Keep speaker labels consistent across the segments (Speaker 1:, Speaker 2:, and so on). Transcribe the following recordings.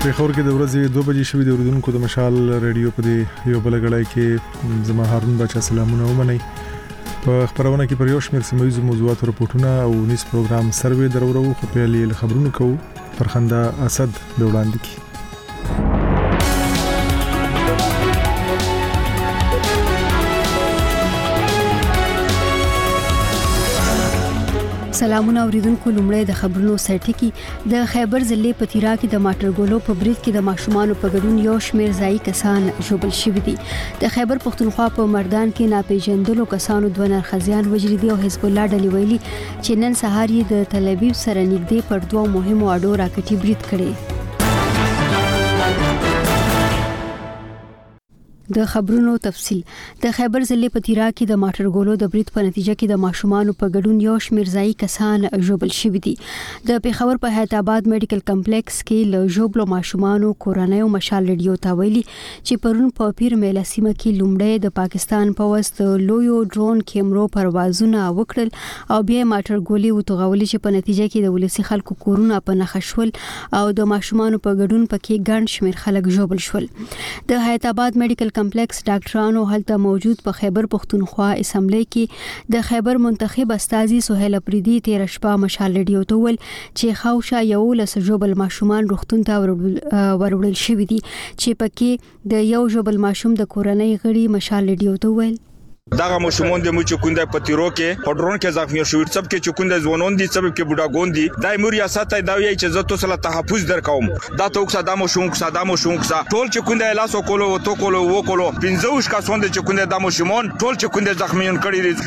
Speaker 1: پیښور کې د ورځې 2 بجې شوې د اردوونکو د مشال ریډیو په دی یو بل غړای کې زما هارون بچا سلامونه ومني په خبرونه کې پر یو شمېر سیمایي موضوعات رپورټونه او نیس پروګرام سروې درورو خو په لیل خبرونه کوو فرخنده اسد د وړاندې کی
Speaker 2: سلامونه اوریدونکو لومړی د خبرونو سرټکی د خیبر ضلع په تیرا کې د ماټرګولو په برید کې د ماشومان په ګډون یو شمېر ځای کسان ژوبل شوي دي د خیبر پښتونخوا په مردان کې ناپېژندلو کسانو 2 نرخزیان وژلي دي او حزب الله ډلې ویلي چې نن سهار یې د تل ابیب سره نږدې پر 2 مهمو اډو راکټي برید کړي د خبرونو تفصيل د خیبر ضلع په تیرا کې د ماټرګولو د برید په نتیجه کې د ماشومان په ګډون یو شمېر ځای کسان ژوبل شوي دي د پیښور په حیات آباد میډیکل کمپلیکس کې له ژوبلو ماشومان کورنۍ او مشال ریډیو ته ویلي چې پرون په پیر میله سیمه کې لومړی د پاکستان په وسط لویو ډرون کیمرو پروازونه وکړل او بیا ماټرګولي وتغولي چې په نتیجه کې د ولسی خلکو کورونه په نخښول او د ماشومان په ګډون پکې ګڼ شمېر خلک ژوبل شول د حیات آباد میډیکل کمپلیکس ډاکټرانو هلته موجود په خیبر پښتونخوا اسمبلی کې د خیبر منتخب استاذي سهیل اپریدي 13 شپه مشال ریډیو ته ول چې خوشا یو لس جوبل ماشومان روختون ته وروړل شوې دي چې پکې د یو جوبل ماشوم د کورنۍ غړي مشال ریډیو ته ول
Speaker 3: دغه مشمون د مچ کونده پتیرو کې پډرون کې زخمی شوی سب کې چکونده ځوانون دي سب کې بوډاګون دي دای مور ریاست دا وی چې زه تاسو له تحفظ درکوم دا توک صدامو شونک ټول چکونده لاسو کولو تو کولو و کولو 15 کا سوند چکونده د مشمون ټول چکونده زخمیون کړي دي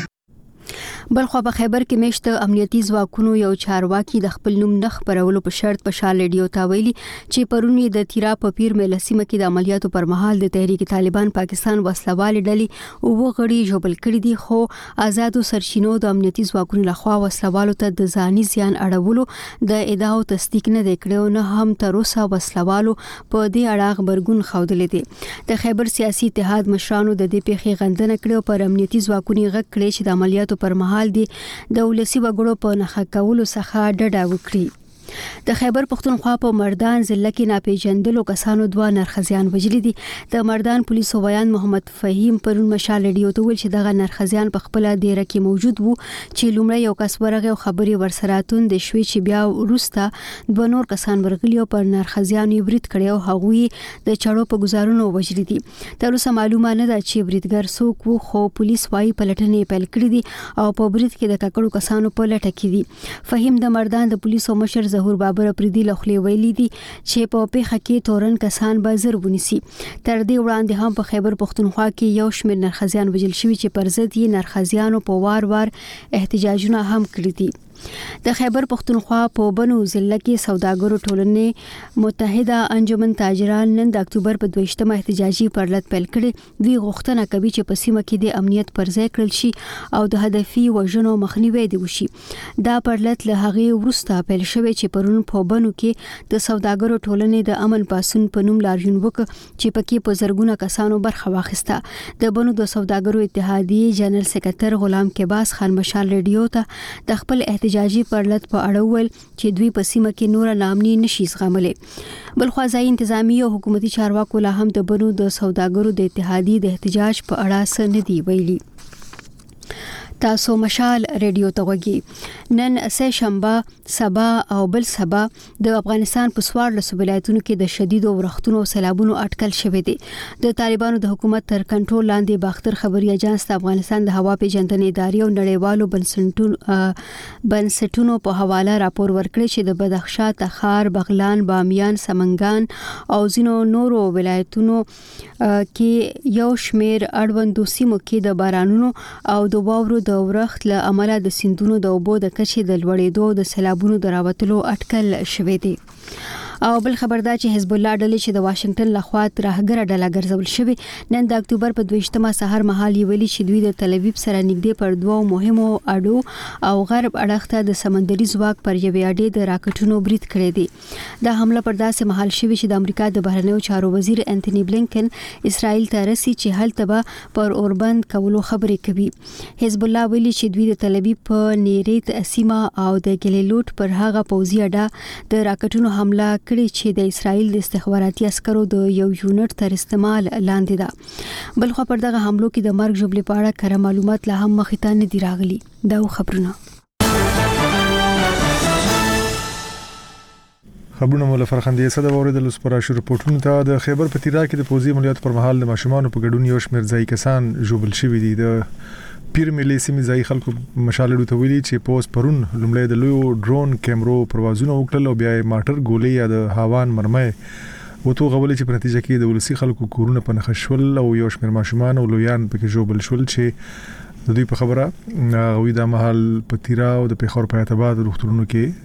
Speaker 2: بلخو په خیبر کې مشته امنیتي ځواکونو یو چارواکي د خپل نوم نخ پرولو په شرط په شال ریډیو ته ویلي چې پرونی د تیرا په پیر میله سیمه کې د عملیاتو پر مهال د تحریک طالبان پاکستان وسلوال ډلې او وغړي جوبل کړي دي خو آزادو سرچینو د امنیتي ځواکونو لخوا وسلوالو ته د ځاني زیان اړولو د ادعاو تصدیق نه کړو نه هم تر اوسه وسلوالو په دې اړه خبرګون خوندلې دي د خیبر سیاسي اتحاد مشرانو د دې پیښې غندنه کړو پر امنیتي ځواکونو غږ کړي چې د عملیاتو پر مهال دي د ولسی وګړو په نخښه کولو څخه ډډه وکړي د خیبر پښتونخوا په مردان ضلع کې ناپېژندلو کسانو 2 نرخزیان وژلي دي د مردان پولیسو بیان محمد فهیم پرون مشال ریډیو ته ویل چې دغه نرخزیان په خپل ډیره کې موجود وو چې لومړی یو کس ورغه خبري ورسراتون د شوي چې بیا ورسته 2 نور کسان ورغلي او پر نرخزیان برید کړي او هغوی د چړو په گزارونو وژلي دي تر اوسه معلومه نه ده چې بریدګر څوک وو خو پولیس وايي پلټنې پیل کړې دي او په برید کې د ککړو کسانو په لټه کې دي فهیم د مردان د پولیسو مشر ظهور بابر اپریدي لخوا ویلي دي چې په پیښه کې تورن کسان به زر ونیسي تر دې وړاندې هم په خیبر پښتونخوا کې یو شمېر نرخزیان وژل شوي چې پر ضد یې نرخزیانو په وار احتجاجونه هم کړي دي د خیبر پښتونخوا په بنو ضلع کې سوداګرو ټولنې متحده انجمن تاجران نن د اکتوبر په 22مه احتجاجي پرلط پیل کړي دوی غوښتنه کوي چې په سیمه کې د امنیت پر ځای کړل شي او د هدفي وژنو مخنیوي دی وشي دا پرلط له هغه وروسته پیل شوی چې پرون په بنو کې د سوداګرو ټولنې د امن پاسون په نوم لاریون وکړ چې پکې په زرګونه کسانو برخه واخیسته د بنو د سوداګرو اتحادیې جنرال سکرټر غلام کباس خان مشال ریډیو ته د خپل احتجاجي پرلط په اړه ول چې دوی په سیمه کې نور نامني نشي زغملې بلخو ځای انتظامی او حکومتي چارواکو لا هم د بنو د سوداګرو د اتحادیې د احتجاج په اړه څه نه دی ویلي تاسو مشال ریډیو ته وګورئ نن سه شنبه سبا او بل سبا د افغانستان په 14 ولایتونو کې د شدید ورښتونو او سیلابونو اټکل شوې دي د طالبانو د حکومت تر کنټرول لاندې باختر خبري اجانس د افغانستان د هوا پیژندنې ادارې او نړیوالو بنسټونو په حواله راپور ورکړی چې د بدخشان تخار بغلان بامیان سمنګان او ځینو نورو ولایتونو کې یو شمېر اړوندو سیمو کې د بارانونو او د واورو د ورښت له امله د سیندونو د اوبو د کچې د لوړېدو د سیلابونو د راوتلو اټکل شوې دي او بل خبردار چې حزب الله ډلې چې د واشنگټن لخوا ترهګره ډله ګرځول شوې نن د اکتوبر په 22مه سحر مهال ویلي چې دوی د تل ابیب سره نږدې پر 2 مهمو اډو او غرب اړخ ته د سمندري ځواک پر یوې اډې د راکټونو برید کړی دی دا حمله پر داسې مهال شوې چې د امریکا د بهرنیو چارو وزیر انټونی بلینکن اسرائیل ته رسي چې هلته به پر اوربند کولو خبرې کوي حزب الله ویلي چې دوی د تل ابیب په نیریت سیمه او د ګلیلوټ پر هغه پوځي اډه د راکټونو حمله کړي چې د اسرایل د استخباراتي عسکرو د یو یونټ تر استعمال لاندې ده. بل خو پر دغه حملو کې د مرګ ژوبلې په اړه کره معلومات لا هم مخې ته نه دي راغلي. دا خبرونه
Speaker 1: مولا فرخندې صد اوریدل سپارا شو رپورټونه ته د خیبر پتیرا کې د پوزي عملیات پر مهال د ماشومان په ګډون یو شمېر ځای کسان جوبل شوی دي. د پیر ملي سیمې ځای خلکو مشالې ته ویلي چې پوس پرون لومړی د لوی ډرون کیمرو پروازونه وکړل او بیا ماټر ګولې یا د هاوان مرمۍ وته غولې چې په نتیجه کې د ولسی خلکو کورونه په نخښول او یو شمېر ماشومان او لویان پکې جوبل شول چې د دوی په خبره غوي د محل پتیرا او د پیښور په اعتبار د روغتونونو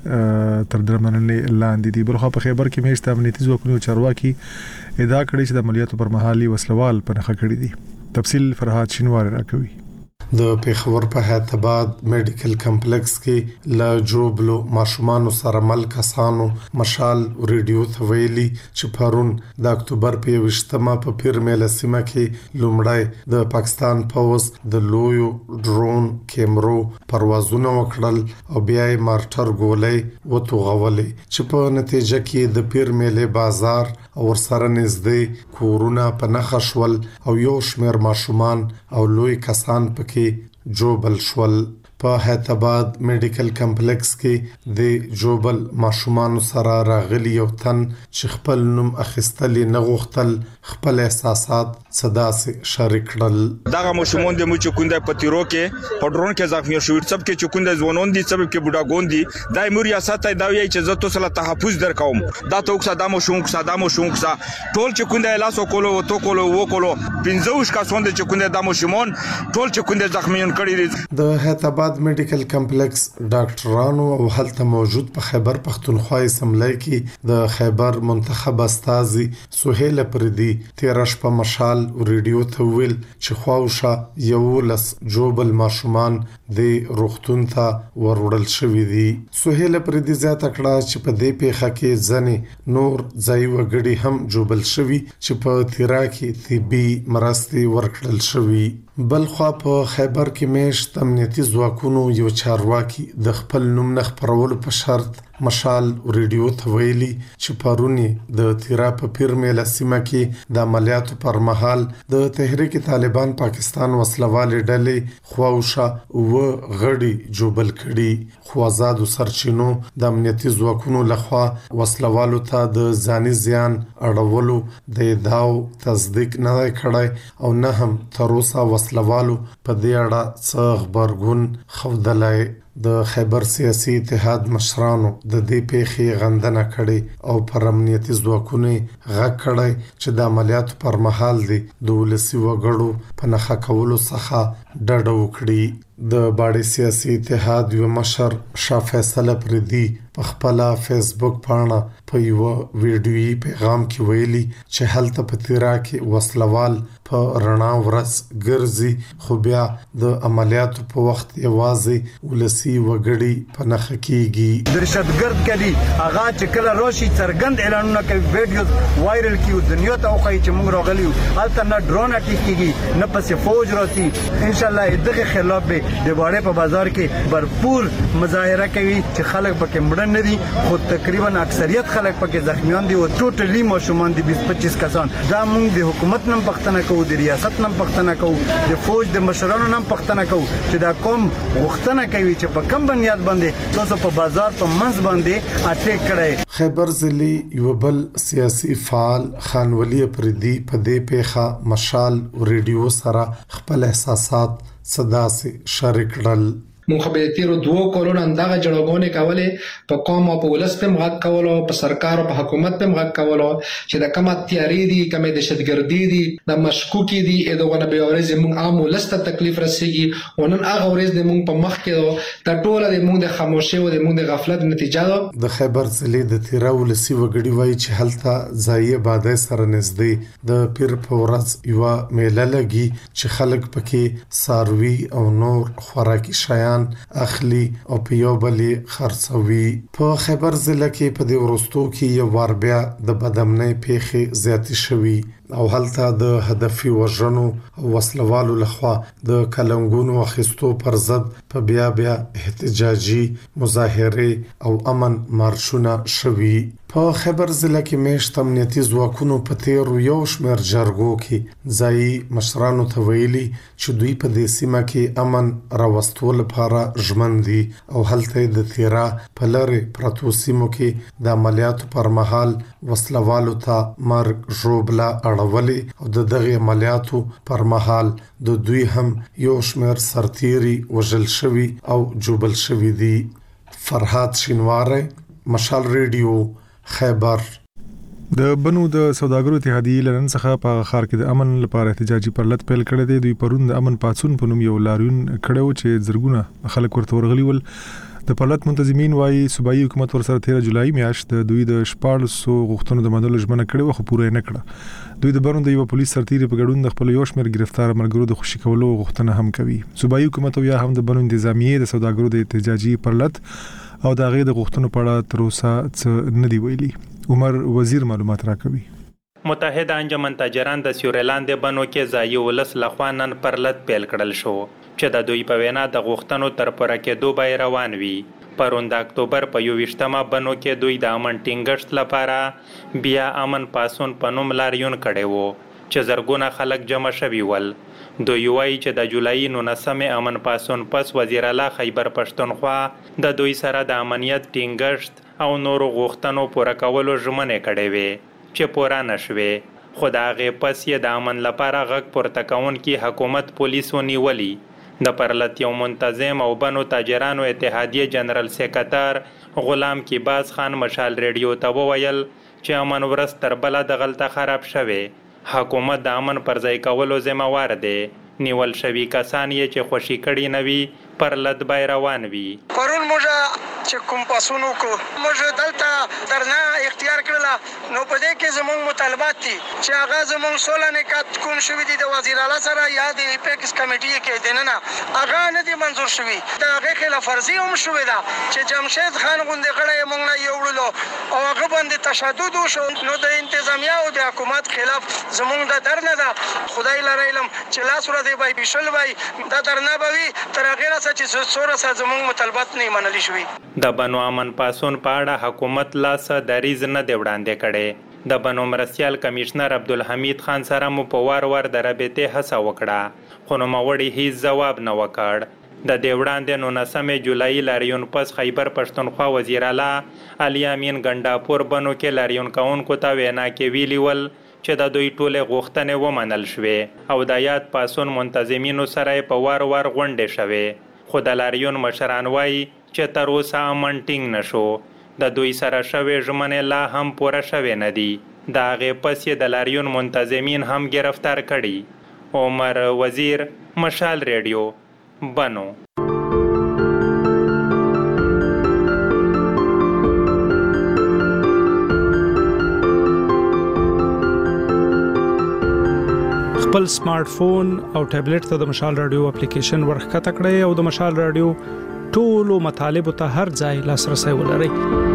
Speaker 1: کې تر درملنې لاندې دي. بلخو په خیبر کې مېشت امنیتي ځواکونو چارواکي ادعا کړې چې د عملیاتو پر مهال وسلوال په نخښه کړی دي. تفصیل فرحات شینوار راکوي.
Speaker 4: د پیښور په هیاتباد میډیکل کمپلیکس کې لا جوبلو ماشومان سره مل کسانو مشال ریډیو ته ویلي چې پرون د اکتوبر په 20مه په پیر میله سیمه کې لومړی د پاکستان پوز د لویو ډرون کیمرو پروازونه وکړل او بیا یې مارټر ګولې وتوغولې چې په نتیجه کې د پیر میله بازار او سره نږدې کورونه په نخښول او یو شمېر ماشومان او لوی کسان پکې جوبل شول. په هیاتباد میډیکل کمپلیکس کې د جوبل ماشومان سره راغلي یو تن چې خپل نوم اخیستل نه غوښتل خپل احساسات صدا سي شریک کړل.
Speaker 3: دغه ماشومان د موچ کونده پتیرو کې په ډرون کې زخمی شوی سب کې چکونده ځوانون دي سبب کې بوډاګون دي د امور ریاست ته دا وی چې زه تاسو له تحفظ درکوم دا توکسا د ماشومکسا ټول چکونده لاسو کولو تو کولو وکولو 15 کسان د چکونده د ماشومان ټول چکونده زخمیون کړي دي.
Speaker 4: د هیاتباد میډیکل کمپلیکس ډاکټرانو او هلته موجود په خیبر پختونخوا اسمبلی کې د خیبر منتخب استاذي سهیل پردي 13 په مشال ریډیو ته ویل چې خواوشه یو لس جوبل ماشومان د روغتون ته وروړل شوې دي. سهیل پردي زیاته کړه چې په دې پیښه کې ځنې نور ځای وګړي هم جوبل شوي چې په تیرا کې طبي مرستې ورکړل شوي. بل خو په خیبر کې مېشت امنیتي ځواکونو یو چارواکي د خپل نوم نه خپرولو په شرط مشال ریډیو ته ویلي چې پرونی د تیرا په پیر میله سیمه کې د عملیاتو پر مهال د تحریک طالبان پاکستان وسلوالې ډلې خواوشه او غړي جوبل کړي. خو آزاد سرچینو د امنیتي ځواکونو لخوا وسلوالو ته د ځاني زیان اړولو د ادعاو تصدیق نه کړای او نه هم تر اوسه وسلوالو په دې اړه څه خبرګون خوندلای. د خیبر سیاسي اتحاد مشرانو د دې پیښې غندنه کړې او پر امنیتي ځواکونو غږ کړی چې د عملیاتو پر مهال دي د ولسی وګړو په نخښه کولو څخه ډډه وکړي. د باډي سیاسي اتحاد یو مشر شاه فیصل پردي په خپل فیسبوک باندې په یو ویډیويي پیغام کې ویلي چې هلته په تیرا کې وسلوال په رڼا ورځ ګرځي خو بیا د عملیاتو په وخت یوازې ولسی وګړي په نخښه کیږي.
Speaker 5: درشتګرد کلی هغه چې کله راشي څرګند اعلانونه کوي ویډیوز وایرل کیو دنیا ته خو چې موږ راغلیو هلته نه ډرون اټیکيږي نه پسې فوج راځي. ان شاء الله دغه خلاف به د باډي په بازار کې भरपूर مظاهره کوي چې خلک پکې مړ نه دي خو تقریبا اکثریت خلک پکې زخمیان دي او ټوټلی ماشومان دي 20-25 کسان. دا موږ د حکومت نن پښتنه کوو د ریاست نن پښتنه کوو د فوج د مشرانو نن پښتنه کوو چې دا قوم غوښتنه کوي چې په کم بنیاد باندې تاسو په بازار په منځ باندې اټیک کړئ.
Speaker 4: خیبر ضلعي یو بل سیاسي فعال خان ولی پردي په دې پیښه مشال ریډیو سره خپل احساسات صدا سي شریک کړل.
Speaker 6: مونږ به تیرو 2 کلونو اندغه جړګونې کولې په قوم او په ولس په مغاک کولو په سرکار او په حکومت په مغاک کولو چې د کمه تیاری دي کمه د شتګردي دي د مشکوکی دي دغه به اورز مونږ عام ولس ته تکلیف رسیږي ونن هغه ورځ د مونږ په مخ کې د ټوله د مونږ د خاموشي او د مونږ د غفلت نتیجه ده.
Speaker 4: د خیبر ضلع د تیرا ولسی وګړي وایي چې هلته ځای باده سره نږدې د پیر په ورځ یو میله لګي چې خلک پکې ساروي او نور خوراکي شیان اخلي او په یو بلې خرڅوي. په خیبر ضلع کې په دې ورستو کې یو وار بیا د بدامنۍ پیښې زیاتې شوي. او هلته د هدفي وژنو او وسلوالو لخوا د کلنګونو اخیستو پر ضد په بیا احتجاجي مظاهره او امن مارشونه شوي. په خیبر ضلع کې میشت امنیتي ځواکونو په تیر یو شمېر جرګو کې ځایي مشرانو ته ویلي چې دوی په دې سیمه کې امن راوستلو لپاره ژمن دي او هلته د تیرا په لری پرتو سیمو کې د عملیاتو پر مهال وسلوالو ته مرګ ژوبله اړولې او د دغه عملیاتو پر مهال د دوی هم یو شمېر سرتيري وژل شوي او جوبل شوي دي. فرهاد شینواره، مشال ریډیو، خیبر.
Speaker 1: د بنو د سوداګرو اتحادیې لرن څخه په خار کې د امن لپاره احتجاجي پرلط پیل کړی دی. دوی پرون د امن پاتون په نوم یو لاریون کړو چې زرګونه خلک ورته ورغلي ول. د پرلط منتظمین وايي صوبایي حکومت ورسره 13 جولای میاشت دوی د 1400 غوښتنو د منلو ژمنه کړې خو پوره نه کړه. دوی د برون د یو پولیس سرتیری په ګډون د خپل یو شمېر گرفتار مرګرو د خوشي کولو غوښتنه هم کوي. صوبایي حکومت او یا هم د برون انتظامیه د سوداګرو د احتجاجي پرلط او د غیر د غوښتنو په اړه تر اوسه څه نه دی ویلي. عمر وزیر معلومات راکوي.
Speaker 7: متحده انجمن تاجران د سیورلاند بنو کې ځایي ولس لخوا نن پرلط پیل کړل شو چې د دوی په وینا د غوښتنو تر پوره کېدو به روان وي. پرون د اکتوبر په 21مه بنو کې دوی د امن ټینګښت لپاره بیا امن پاسون په نوم لاریون کړی وو چې زرګونه خلک جمع شوي ول. دوی وایي چې د جولای 19 امن پاسون پس وزیر اعلی خیبر پښتونخوا د دوی سره د امنیت ټینګښت او نورو غوښتنو پوره کولو ژمنې کړې وې چې پوره نشوې. خو د هغې پس یې د امن لپاره غږ پورته کوونکي حکومت پولیسو نیولي. د پرلط یو منتظم او بنو تاجرانو اتحادیې جنرال سیکرټر غلام کیباز خان مشال ریډیو ته وویل چې امن ورځ تر بله دغلته خراب شوی. حکومت د امن پر ځای کولو ذمہوار دی. نیول شوي کسان یې چې خوشي کړي نه وي پرلط به روان وي.
Speaker 8: پرون موږ چې کوم پاسونو کو موږ دلته درنا اختیار کړل نو په دې کې زموږ مطالبات دي چې هغه زموږ 16 نکات کوم شوي دي د وزیر اعلی سره یا د ایپیکس کمیټې کې دننه هغه نه دي منظور شوي. دا هغه خلاف ورزي هم شوې ده چې جمشید خان غوندې غړی موږ نه یوړلو او هغه باندې تشدد وشو. نو د انتظامیه او د حکومت خلاف زموږ د درنه ده. خدای لره علم چې لاس ور دی بای بشل بای دا درنه بوي تر هغه راځي چې څوره سره زموږ مطالبات نه منلي شوي.
Speaker 7: د بنو امن پاسون په اړه حکومت لاس دریز نه دی وړاندې کړي. د بنو مرستیال کمشنر عبدالحمید خان سره مو په وار د رابطې هڅه وکړه خو نوموړي هیڅ ځواب نه وکړ. د دې وړاندې 19 جولای لاریون پس خیبر پښتونخوا وزیر اعلی علي امین ګنډاپور بنو کې لاریون کوونکو ته وینا کې ویلي ول چې د دوی ټولې غوښتنې ومنل شوې او د یاد پاسون منتظمینو سره په وار غونډې شوې. خو د لاریون مشران وایي چې تر اوسه امن ټینګ نشو. د دوی سره شوې ژمنې لا هم پوره شوې نه دي. د هغې پس یې د لاریون منتظمین هم گرفتار کړي. عمر وزیر، مشال ریډیو، بنو.
Speaker 9: خپل سمارټ فون او ټابلیټ ته د مشال رادیو اپلیکیشن ورخکته کړئ او د مشال رادیو ټولو مطالبه ته هر ځای لاسرسي ولرئ.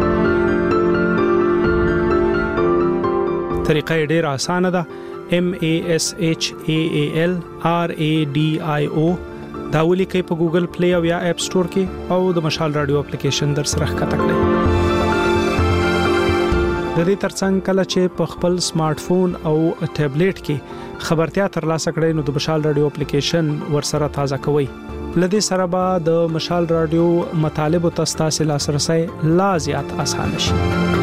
Speaker 9: طریقه ډیره اسانه ده. MASHAAL RADIO دا ولیکئ په ګوګل پلی او یا اپ سٹور کې او د مشال رادیو اپلیکیشن در سره ښکته کړئ. د دې ترڅنګ کله چې په خپل سمارټ فون او ټابلیټ کې خبرتیا ترلاسه کړئ نو د مشال رادیو اپلیکیشن ورسره تازه کوئ. لدې سره به د مشال رادیو مطالبه تاسو لاسرسي لا زیات اسانه شي.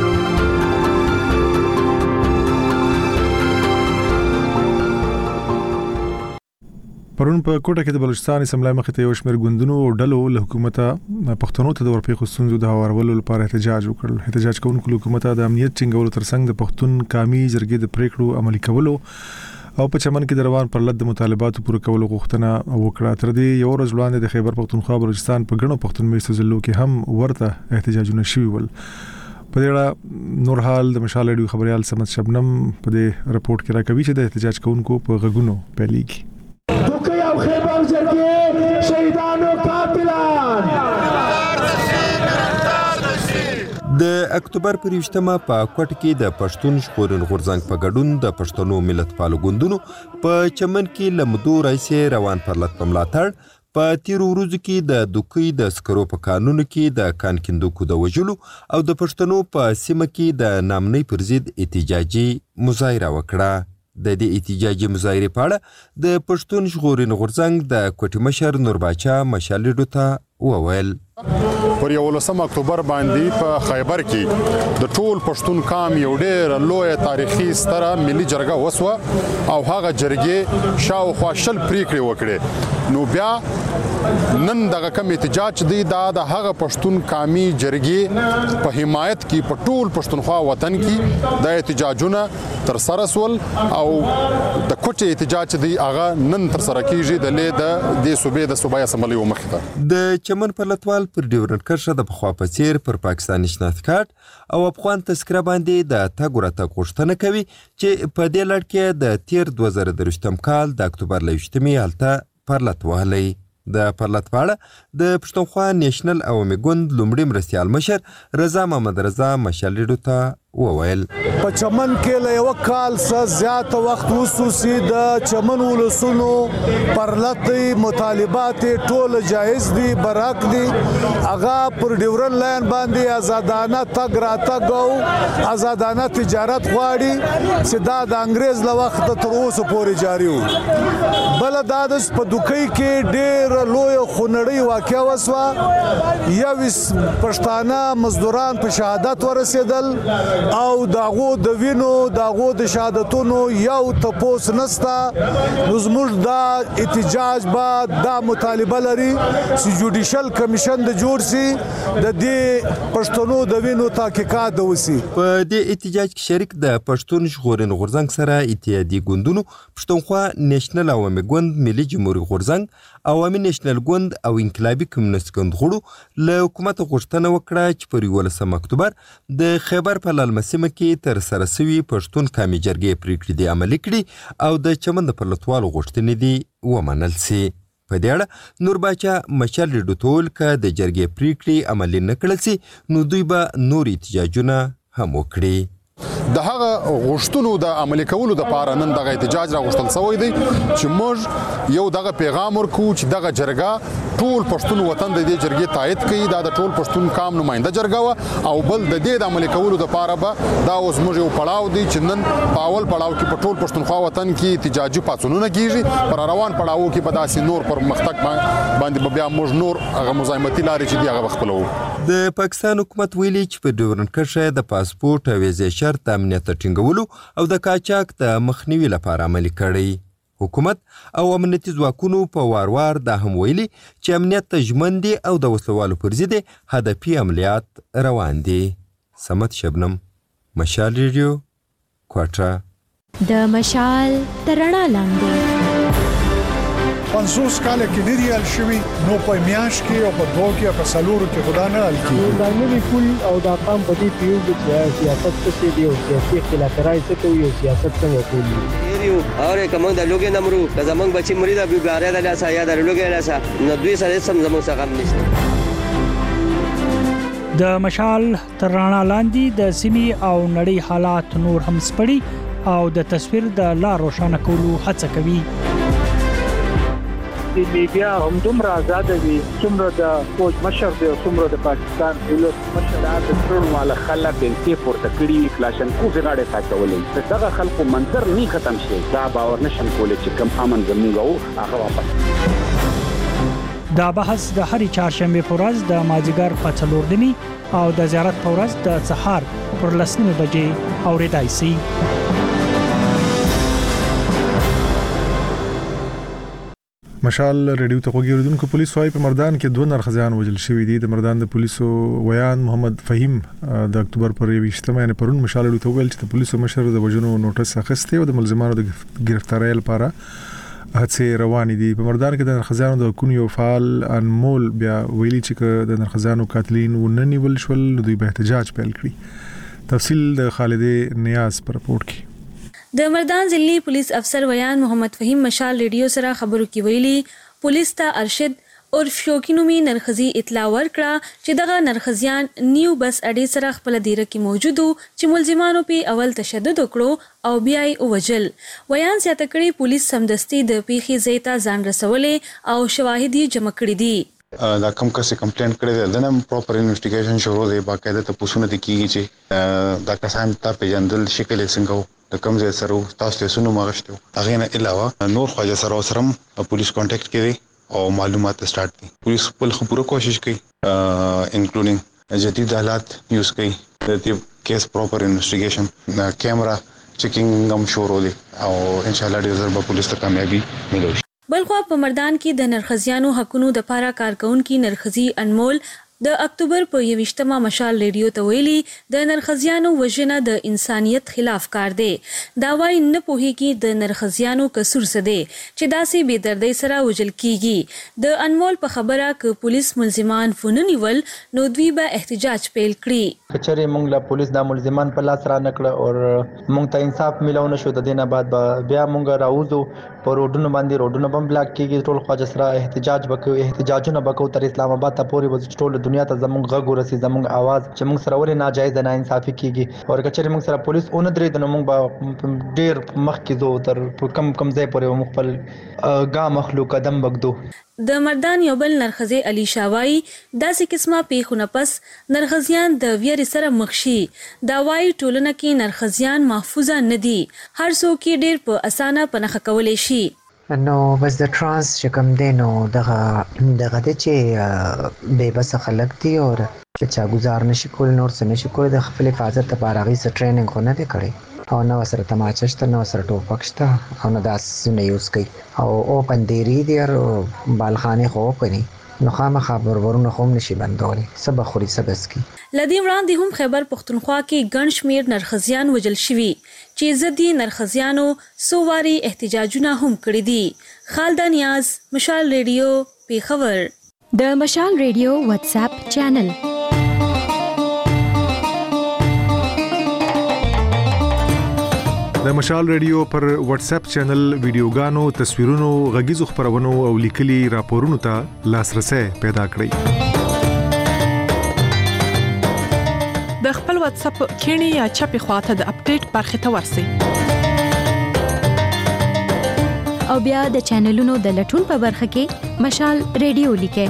Speaker 1: پرون په کوټه کې د بلوچستان اسمبلی مخې ته یو شمېر ګوندونو او ډلو له حکومته پښتنو ته د ورپېښو ستونزو د هوارولو لپاره احتجاج وکړ. احتجاج کوونکو له حکومته د امنیت ټینګولو ترڅنګ د پښتون قومي جرګې د پریکړو عملي کولو او په چمن کې د روان پرلط د مطالباتو پوره کولو غوښتنه وکړه. تر دې یو ورځ وړاندې د خیبر پښتونخوا بلوچستان په ګڼو پښتون میشتو ضلعو کې هم ورته احتجاجونه شوي ول. په دې اړه نور حال د مشال رادیو خبريال سمت شبنم په دې رپورت کې راکوي چې د احتجاج کوونکو په غږونو پیلېږي.
Speaker 10: خیبر جرګې شهیدانو قاتلان
Speaker 11: د اکتوبر پر 20 په کوټ کې د پښتون ژغورنې غورځنګ په ګډون د پښتنو ملتپالو ګوندونو په چمن کې لمدو راځي روان پرلط په ملاتړ په تیرو ورځو کې د دوکۍ د سکرو په قانون کې د کان کیندونکو د وژلو او د پښتنو په سیمه کې د نامنۍ پر ضد احتجاجي مظاهره وکړه. د دې احتجاجي مظاهرې په اړه د پښتون ژغورنې غورځنګ د کوټې مشر نور باچا مشالډو ته وویل
Speaker 12: پر 11 اکتوبر باندې په خیبر کې د ټول پښتون قام یو ډېر لوی تاریخي ستره ملي جرګه وسوه او هغه جرګې شاوخوا شل پریکړې وکړې. نو بیا نن دغه کم احتجاج دی دا د هغه پښتون قامي جرګې په حمایت کې په ټول پښتونخوا وطن کې د احتجاجونه تر سره سول او د کوټې احتجاج دی هغه نن تر سره کیږي د دې صوبې د صوبایي اسمبلی مخې ته.
Speaker 11: د چمن پر لټوال پر ډیورنډ کرښه د پخوا په څیر پر پاکستاني شناخت کارت او افغان تذکره باندې د تګ ورتګ غوښتنه کوي چې په دې لړ کې د تیر 2023 کال د اکتوبر 28 هلته پرلط وهلی. د پرلط په اړه د پښتونخوا نیشنل عوامي ګوند لومړي مرستیال مشر رضا محمد رضا مشالډو ته وویل
Speaker 13: په چمن کې له یو کال څخه زیات وخت وسوسي د چمن ولسونو پرلط مطالبات ټول جایز دي برحق دي. هغه پر ډیورن لاین باندې آزادانه تګ راتګ او آزادانه تجارت غواړي چې دا د انګريز له وخت تر اوسه پورې جاري وي. بل دا د په دوکۍ کې ډېر لوی خونړی واقعه وسوه. یو پښتانه مزدوران په شهادت ورسېدل او داغو د وینو داغو د شهادتونو یو تپوس نستا. نو زموږ دا احتجاج بعد دا مطالبه لري چې جوډیشل کمیشن د جوړ سي د دې پښتنو د وینو تحقیقات وسی.
Speaker 11: په دې احتجاج کې شریک د پښتون ژغورنې غورځنګ سره اتحادیې ګوندونو پښتونخوا نیشنل عوامي ګوند ملي جمهوریت غورځنګ عوامي نیشنل ګوند او انقلابي کمونیست ګوند غړو له حکومت غوښتنه وکړه چې پر 11 اکتوبر د خیبر په للمسیمه کې تر سره سوي پښتون قامي جرګې پریکړې دي عملي کړي او د چمن د پرلطوالو غوښتنې دي ومنل سي. په دې اړه نور باچا مشالډو ته وویل که د جرګې پریکړې عملي نه کړل سي نو دوی به نور احتجاجونه هم وکړي.
Speaker 12: د هغه غوښتنو د عملي کولو لپاره نن دغه احتجاج راغوښتل شوی دی چې موږ یو دغه پیغام ورکو چې دغه جرګه ټول پښتون وطن د دې جرګې تایید کوي. دا د ټول پښتون قام نماینده جرګه و او بل د دې د عملي کولو لپاره به دا اوس موږ یو پړاو دی چې نن په اول پړاو کې په ټول پښتونخوا وطن کې احتجاجي پاڅونونه کیږي. پر روان پړاو کې به داسې نور پر مختک باندې بیا موږ نور هغه مزاحمتي لارې چې دی هغه خپلو.
Speaker 11: د پاکستان حکومت ویلي چې په ډیورنډ کرښه د پاسپورت او ویزې شرط امنیت ټینګولو او د قاچاق د مخنیوي لپاره عملي کړی. حکومت او امنیتي ځواکونو په وار دا هم ویلي چې امنیت ته ژمن دي او د وسلوالو پر ضد هدفي عملیات روان دي. سمت شبنم، مشال ریډیو، کوټه.
Speaker 14: د مشال تر رڼا لاندې
Speaker 15: 50 کال کې ډېری حل شوي نو په میاش کې او په دوه کې او په سلورو کې خدا نه حل کیږي.
Speaker 16: دا نوی کول او دا قام په دې پیو چې سیاست څه دی او سیاسي اختلاف راځي ته یو سیاست څنګه کوي
Speaker 17: ډیریو اور کوم د لوګي نمرو د زمنګ بچي مرید ابو ګاره د لاسه یا د لوګي لاسه نو دوی سره سم زموږ څخه نشته.
Speaker 9: د مشال تر رڼا لاندې د سیمې او نړۍ حالات نور هم سپړي او د تصویر د لار روښانه کولو هڅه کوي.
Speaker 16: د میډیا هم دومره آزاد دي څومره د فوج مشر دی او څومره د پاکستان ولس مشر د ټول مال خلک د پورته کړي کلاشن کو غاړه ساتولې دغه خلکو منظر نه ختم شي. دا باور نشم کولای چې کم امن زموږ او هغه واپس.
Speaker 9: دا بحث د هرې چهارشنبه په ورځ د مازیګر په 4 نیمي او د زیارت په ورځ د سهار پر 10 بجې اورېدای شي.
Speaker 1: مشال ریډیو ته وګورئ. دونکو پولیس وايي په مردان کې 2 نرخزیان وژل شوی دي. د مردان د پولیسو ویان محمد فهیم د اکتوبر پر 20 یعنی پرون مشال ریډیو ته ویل چې د پولیسو مشر د وژنو نوټس اخیسته او د ملزمانو د گرفتاری لپاره هڅې روانې دي. په مردان کې د نرخزیانو د کونیو فعال انمول بیا ویلي چې د نرخزیانو قاتلین وننیول شول دوی به احتجاج پیل کړي. تفصیل د خالد نیاز پر رپورت کې.
Speaker 18: د مردان ضلعي پولیس افسر ویان محمد فهیم مشال ریډیو سره خبرو کې ویلي پولیس ته ارشد عرف شوکینومي نرخزي اطلاع ورکړه چې دغه نرخزیان نیو بس اډې سره خپل دیره کې موجودو چې ملزمانو په اول تشدد وکړو او بیا یې وجل. ویان زیاته کړي پولیس سمدستي د پیښې ځای ته ځان رسولې او شواهد یې جمع کړي دي.
Speaker 19: دا کوم کس کمپلینټ کړی دی دنه پراپر انویسټیګیشن شروع دی باقاعده ته پوښتنه کیږي چې دا کسان ته پیژندل شکل څنګه د کوم ځای سره تاسو ته سونو مغشتو هغه نه علاوه نور خواجه سره سرم پولیس کانټیکټ کړي او معلومات سٹارټ دي. پولیس خپل پوره کوشش کوي انکلودینګ جدید حالات یوز کوي د دې کیس پراپر انویسټیګیشن کیمرا چیکینګ هم شروع دی او ان شاء الله ډیر زر پولیس ته کامیابی ملوي.
Speaker 18: بلخوا په مردان کې د نرخزیانو حقونو د پاره کارکونکو نرخزي انمول د اکتوبر په 21مه مشال ریډیو ته ویلي د نرخزیانو وژنه د انسانيت خلاف کار دی. دا وايي نه پوهیږي د نرخزیانو قصور څه دی چې داسې بے دردۍ سره وژل کیږي. د انمول په خبره ک پولیس ملزمان فوننیول نو دوی به احتجاج پیل کړي.
Speaker 20: کچره مونږ لا پولیس د ملزمان په لاس را نکړه او مونږ ته انصاف ملو نشو. د دینه بعد بیا مونږ راوځو په روډونو باندې روډونو بم بلاک کیږي. ټول خواجه سره احتجاج وکړو احتجاجونه وکړو تر اسلام آباد ته پورې ټول دنیا ته زمونږ غږ ورسي زمونږ आवाज چې مونږ سره ولې ناجایز نه انصافي کیږي او کچره مونږ سره پولیس اون درې د مونږ به ډیر مخ کې زو تر کم ځای پورې مونږ خپل ګام مخلوق قدم وګدو.
Speaker 18: د مردان یو بل نرخزي علي شاوای داسې قسمه پیښونه پس نرخزیان د ویری سره مخ شي. دا وايي ټولنه کې نرخزیان محفوظه نه دي هر څوک ډیر په اسانه پنهخ کولای شي.
Speaker 21: نو بس د ترانس چې کوم دی نو دغه د چې بے بس خلک دي او چې چا گزار نشي کول نور څه نشي کول د خپل حفاظت لپاره غي څه ټریننګ خو نه دی کړی او نو سره تماچا شته نو سره ټوپک شته او نو داس نه یوز کوي او اوپن دیری دی او بالخانه خو کوي نو خامخا ورورونه هم نشي بندول سبا خوري سبس کی.
Speaker 18: لدی وړاندې هم خیبر پختونخوا کې ګڼ شمیر نرخزیان وجل شوي چې زدي نرخزیانو سوواري احتجاجونه هم کړی دي. خالده نیاز مشال ریډیو پیښور.
Speaker 14: د مشال ریډیو واتس اپ چینل
Speaker 1: د مشال ریډیو پر واتس اپ چینل ویډیوګانو تصویرونو غږیزو خبرونو او لیکلي راپورونو ته لاسرسي پیدا کړئ.
Speaker 22: د خپل واتس اپ کینی یا چپی خواته د اپډیټ برخه ته ورسئ
Speaker 14: او بیا د چینلونو د لټون په برخه کې مشال ریډیو لیکئ.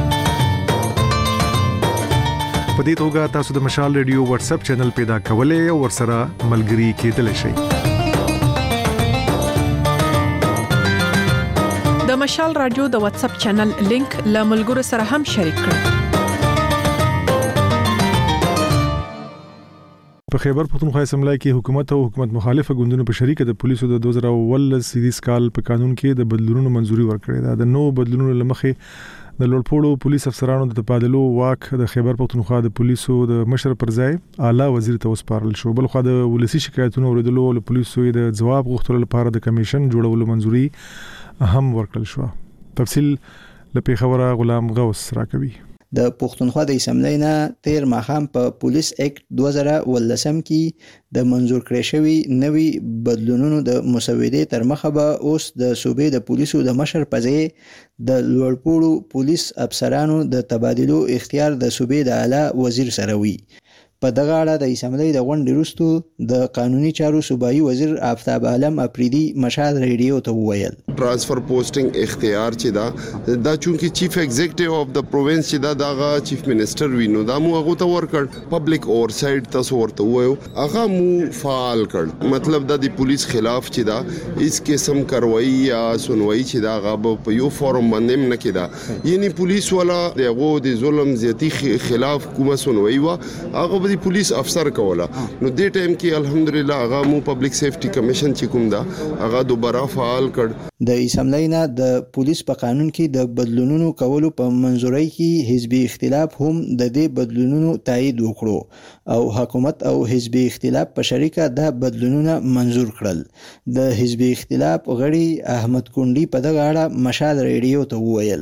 Speaker 1: په دې توګه تاسو د مشال ریډیو واتس اپ چینل پیدا کولای او ورسره ملګري کېدلی شئ.
Speaker 22: د مشال رادیو د واتس اپ چینل لینک له ملګرو سره هم شریک کړئ.
Speaker 1: په خیبر پختونخوا اسمبلی کې حکومت او حکومت مخالفه ګوندونو په شریکه د پولیسو د 2019 کال په قانون کې د بدلونونو منځوري ورکړې ده. د نو بدلونونو لمخې د لوړپوړو پولیس افسرانو د تبادلو واک د خیبر پختونخوا د پولیسو د مشر پر ځای اعلی وزیر ته وسپارل شو. بل خو د ولسی شکایتونو اوریدلو او پولیسو د جواب غوښتلو لپاره د کمیشن جوړولو منځوري هم ورکړل شو. تفصیل لپاره خبره غلام غوث راکوي.
Speaker 23: د پښتونخوا د اسمبلی نه تیر ماخام په پولیس اکټ 2019 کې د منظور کړی شوی نوی بدلونونو د مسودې تر مخه به اوس د صوبې د پولیسو د مشر په ځای د لوړپوړو پولیس افسرانو د تبادلو اختیار د صوبې د اعلی وزیر سره وي. په دغه اړه د اسمبلی د غونډې وروسته د قانوني چارو صوبایي وزیر آفتاب عالم اپریدي مشال ریډیو ته وویل
Speaker 24: ټرانسفر پوسټینګ اختیار چې دا چونکی چیف ایگزیکټیو اف د پروینس چې دا چیف منسٹر وینو دا مو هغه ته ورکړ پبلک اورسایډ تاسو ورته وایو هغه مو فعال کړ. مطلب د پولیس خلاف چې دا اس قسم کاروایی یا سنوي چې دا غاب په یو فورم باندې نه کېدا یعنی پولیس والا دغه د ظلم زیاتی خلاف کومه سنوي وا هغه پولیس افسر کوله. نو دې ټایم کې الحمدلله هغه مو پبلک سیفټي کمیشن چې کوم دا هغه دوباره فعال کړ.
Speaker 23: د اسمبلی نه د پولیس په قانون کې د بدلونونو کولو په منځوري کې حزبي اختلاف هم د دې بدلونونو تایید وکړو او حکومت او حزبي اختلاف په شریکه د بدلونونو منظور کړل. د حزبي اختلاف غړي احمد کونډي په دغه اړه مشال ریډیو ته وویل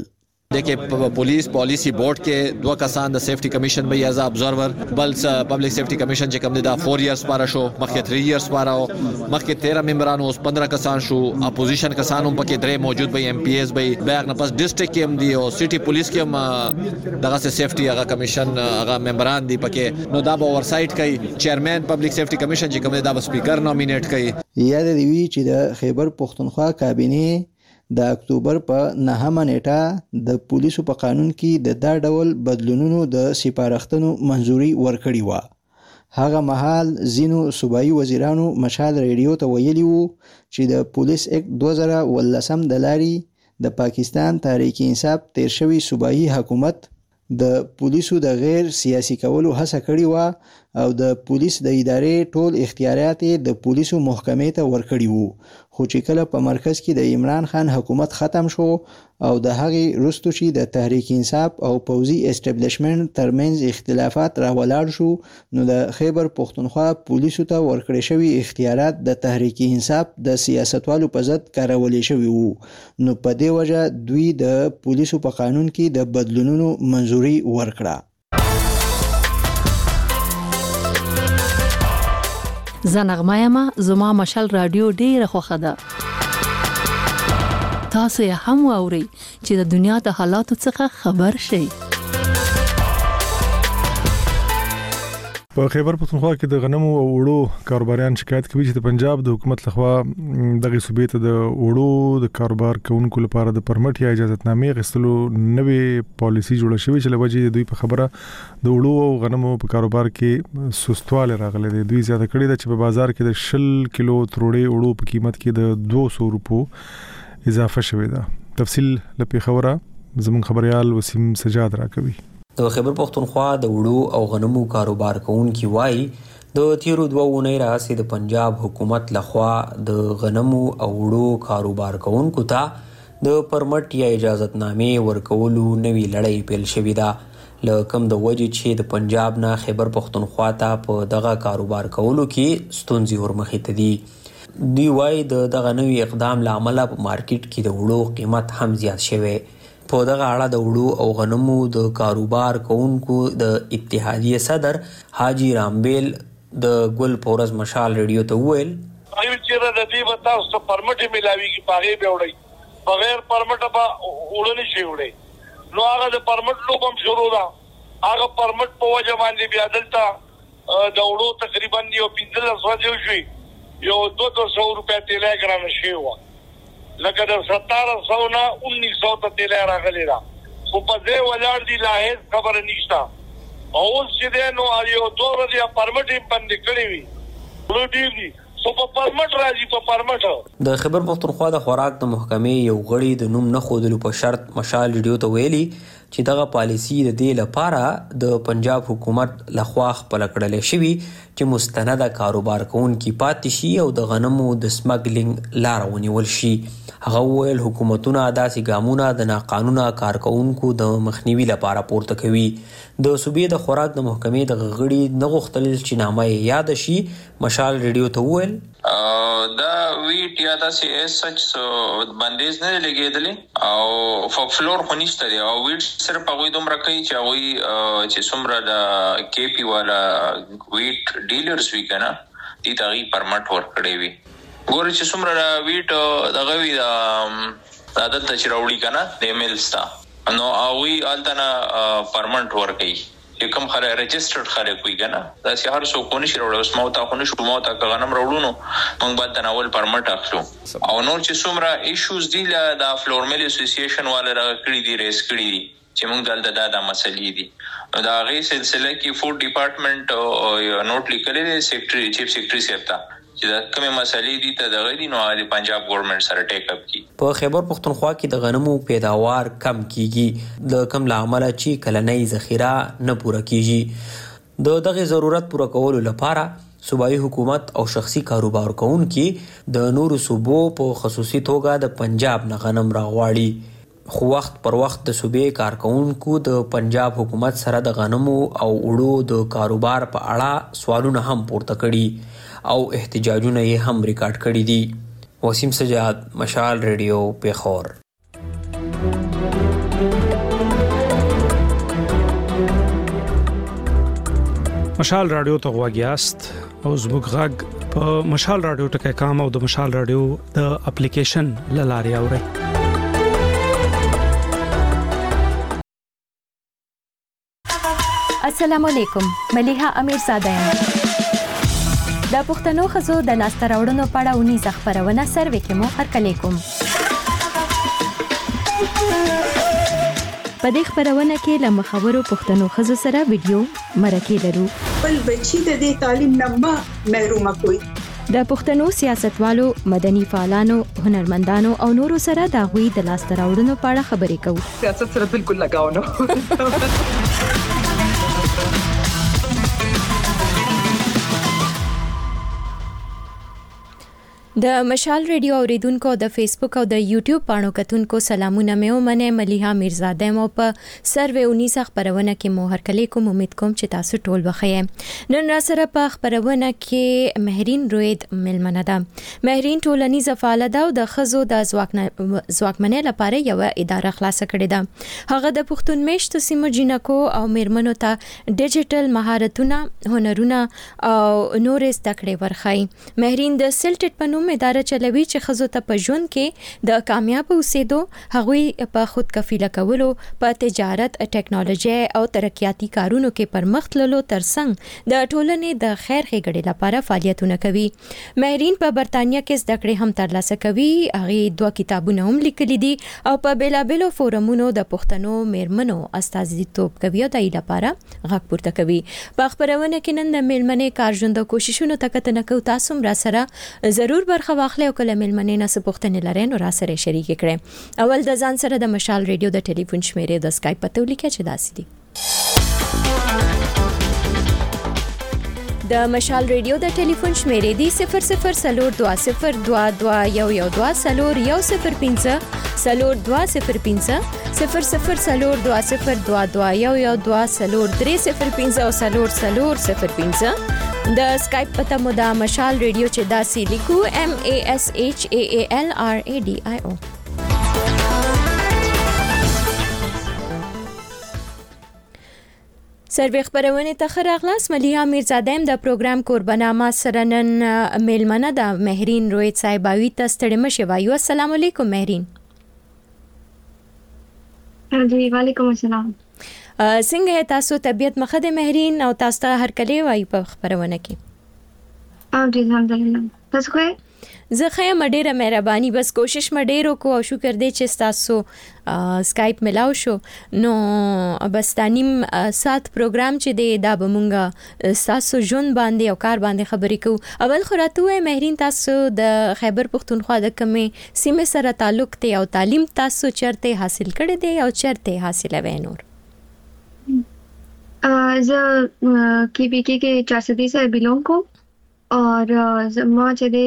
Speaker 2: دغه پولیس پالیسی بورډ کې دوه کسان د سیفټي کمیشن به ایز ابزرور بل پبلک سیفټي کمیشن چې کوم دی دا 4 ایئرز پاره شو مخکې 3 ایئرز پاره مخکې 13 ممبرانو اوس 15 کسان شو اپوزیشن کسان هم پکې درې موجود به ایم پی ایس به بیاغ نه پس ډیسټریکټ کې هم دی او سټي پولیس کې هم دغه سیفټي هغه کمیشن هغه ممبران دی پکې نو دا به اورسایټ کوي چیرمن پبلک سیفټي کمیشن چې کوم دی دا به سپیکر نومینیټ کوي
Speaker 23: یاد دی وی چې د خیبر پختونخوا کابینه د اکتوبر په 9مه نیټه د پولیسو په قانون کې د دا ډول بدلونونو د سپارښتنو منځوري ورکړې و هغه مهال زینو صوبایي وزیرانو مشال ریډیو ته ویلي وو چې د پولیس اکټ 2013 د لاري د پاکستان تحریک انصاف تیر شوی صوبایي حکومت د پولیسو د غیر سیاسي کولو هڅه کړې و او د پولیس د ادارې ټول اختیارات د پولیسو محکمې ته ورکړي وو خو چې کله په مرکز کې د عمران خان حکومت ختم شو او د هغې وروسته چې د تحریک انصاف او پوځي اسټابلیشمنت ترمنځ اختلافات راولاړ شو نو د خیبر پختونخوا پولیسو ته ورکړي شوی اختیارات د تحریک انصاف د سیاستوالو په ضد کارولې شوی وو نو په دې وجه دوی د پولیسو په قانون کې د بدلونونو منځوري ورکړه
Speaker 3: زنغمایما زما مشال رادیو ډیره خوښه ده تاسو یې هم واورئ چې د دنیا د حالاتو څخه خبر شئ
Speaker 1: په خیبر پختونخوا کې د غنمو او وړو کاروباریان شکایت کوي چې د پنجاب د حکومت لخوا دغه صوبې ته د وړو د کاروبار کوونکو لپاره د پرمټ یا اجازهتنامې غوښتلو نوې پالیسي جوړه شوې چې لوجه دوی په خبره د وړو او غنمو په کاروبار کې سستواله راغلي دي دوی زیاته کړی ده چې په بازار کې د 10 کیلو تروړې وړو په قیمت کې د 200 روپو اضافه شوې ده تفصیل لپاره خبره زمون خبريال وسیم سجاد راکوي
Speaker 5: د خیبر پختونخوا د وړو او غنمو کاروبار کوونکي وایي د تیرو 2 اونۍ راځي د پنجاب حکومت لخوا د غنمو او وړو کاروبار کوونکو ته د پرمټ یا اجازهتنامې ورکولو نوې لړۍ پیل شوې ده لکم د وجې چې د پنجاب نه خیبر پختونخوا ته په دغه کاروبار کولو کې ستونزې ورمخې ته دي دی وایي دغه نوې اقدام لامل په مارکیټ کې د وړو قیمت هم زیات شوی په دغه اړه د وړو او غنمو د کاروبار کوونکو د اتحادیه صدر حاجی رامبیل د ګل پورز مشال ریډیو ته وویل
Speaker 6: ایو چې د دې وتا ست پرمټ ملاويږي پاغه به وړي بغیر پرمټ به وړل شي وړي نو هغه د پرمټ لوبم شروع ده هغه پرمټ په وجه باندې بیا دلته د وړو تقریبا یو 1500 شوي یو 200 روپیا تیل ګرام شي و لکه د 1700 نه 1900 ته تیل راغلی دا خو په دې ولاړ دي لا هیڅ خبر نشته او چې دې نو یو دوه ورځې پرمټ باندې کړی وي ورو دی سو په پرمټ راځي په پرمټ
Speaker 5: د خیبر پختونخوا د خوراک د محکمې یو غړي د نوم نه خودلو په شرط مشال ریډیو ته ویلي چې دغه پالیسی د دې لپاره د پنجاب حکومت لخوا خپل کړل شوی چې مستند کاروبار کوونکي پاتې شي او د غنمو د سمګلینګ لار ونیول شي هغه ویل حکومتونه داسې ګامونه د ناقانونه کارکونکو د مخنیوي لپاره پورته کوي د صوبې د خوراک د محکمې د غړي نه غوښتل چې نامه یاد شي مشال ریډیو ته ویل
Speaker 25: دا ویټ یا داسې سچ بندیز نه لګیدلې او فلور خو نشته دی او ویټ صرف هغه دومره کوي چې هغه چې څومره د کې پی والا ویټ ډیلرز وی کنه دي تاغي پرمټ ورکړي وي ګورې چې څومره ویټ دغه وی د عادت چې راوړي کنه د ایمیلستا نو هغه التنا پرمټ ورکړي کوم خلک رجسترډ خلک وي کنه دا چې هر څوک نشي راوړل اوس مو تا خو نشو مو تا غنم راوړونو موږ باید تناول پرمټ اخلو او نور چې څومره ایشوز دي د فلور میل اسوسییشن والا راکړي دي ریس کړي دي چې موږ دلته دا مسلې دي نو دا غي سلسله کې فوډ ډپارټمنټ نوٹ لیکلې دي سیکریټری چیف سیکریټری سیفتا چې دا کومه مسلې دي ته دغه دي نو د پنجاب ګورنمنت سره ټیک اپ کی
Speaker 5: په خیبر پختونخوا کې د غنمو پیداوار کم کیږي د کم لامل چې کلنۍ ذخیره نه پوره کیږي دغه ضرورت پوره کولو لپاره صوبایي حکومت او شخصي کاروبار کوونکي د نورو صوبو په خصوصي توګه د پنجاب نه غنم راغواړي خو وخت پر وخت د صوبې کارکونکو د پنجاب حکومت سره د غنمو او وړو د کاروبار په اړه سوالونه هم پورته کړي او احتجاجونه یې هم ریکارډ کړي دي وسیم سجاد مشال ریډیو پیښور
Speaker 9: مشال رادیو ته غواګیاست او زموږ غږ په مشال رادیو ټکي کام او د مشال رادیو د اپلیکیشن لاري اوري.
Speaker 14: السلام علیکم، ملیحه امیرزاده یم. د پښتنو ښځو د لاسته راوړنو په اړه ونیزه خپرونه سروې کې مو هرکلی کوم. په دې خپرونه کې له مخورو پښتنو ښځو سره ویډیو مرکې لرو.
Speaker 4: بل بچی د دې تعلیم نه محرومه کوي.
Speaker 14: د پښتنو سیاستوالو، مدني فعالانو، هنرمندانو او نورو سره د هغوی د لاسته راوړنو په اړه خبرې کوو.
Speaker 4: سیاست سره بالکل لګاو نه.
Speaker 14: د مشال ریډیو اوریدونکو د فیسبوک او د یوټیوب پاڼو کتونکو سلامونه مې ومنه. ملیحه امیرزاده مو په سروې 19 خبرونه کې مو هرکلی کوم. امید کوم چې تاسو ټول بخیر. نن را سره په خبرونه کې مهرین روید ملمنه ده. مهرین ټولنیزه فعال ده او د خزو د ځواکمنۍ لپاره یو اداره خلاصه کړې ده. هغه د پښتون میشتو سیمو جنکو او میرمنو ته ډیجیټل مهارتونه، هنرونه او نور زده کړې ورخایي. مهرین د سلټډ په اداره چلوي چې خزو ته په ژوند کې د کامیاب اوسېدو، هغوی په خودکفیله کولو، په تجارت، ټیکنالوژي او ترقیاتي کارونو کې پرمخ تللو ترڅنګ د ټولنې د خیر ښېګړې لپاره فعالیتونه کوي. مهرین په برتانیا کې زده کړې هم ترلاسه کوي. هغه 2 کتابونه هم لیکلي دي او په بیلابېلو فورمونو د پښتنو میرمنو استازیتوب کوي او د ای لپاره غږ پورته کوي. په خبرونه کې نن د میلمنې کارژوند کوششونو ته کتنه کوو. تاسو را سره ضرور برخه واخلئ او کله میلمنې نه څه پوښتنې لرئ نو را سره شریک کړئ. اول د ځان سره د مشال ریډیو د ټلیفون شمیرې د اسکایپ پته ولیکئ چې داسې دي. د مشال ریډیو د ټلیفون شمیرې دي 002022112015 002022112015 د اسکایپ پته مو د مشال ریډیو چې داسې لیکو MASHAALRADIO. سروې خبرونه ته خراغلاس. ملیحه امیرزاده د پروګرام قربانه ما سره نن میلمنه د مهرین روید صاحباوی ته ستړي مشه وایو. السلام علیکم مهرین.
Speaker 7: جی وعلیکم السلام.
Speaker 14: څنګه تاسو؟ طبیعت مخه د مهرین او تاسو ته هرکلی وایو په خبرونه کې.
Speaker 7: جی الحمدلله. تاسو خو
Speaker 14: زه خیم ډیره مهرباني، بس کوشش م ډیرو کو او شکر دی چې تاسو اسکایپ ملاو شو. نو بس تانیم سات پروګرام چې دی دا به مونږه تاسو ژوند باندې او کار باندې خبرې کوو. اول خو راته وایئ مهرین، تاسو د خیبر پښتونخوا د کومې سیمې سره تعلق دی او تعلیم تاسو چیرته حاصل کړی دی او چیرته حاصلوئ نور؟
Speaker 7: زه KPK के 430 से बिलोंग को और मां चले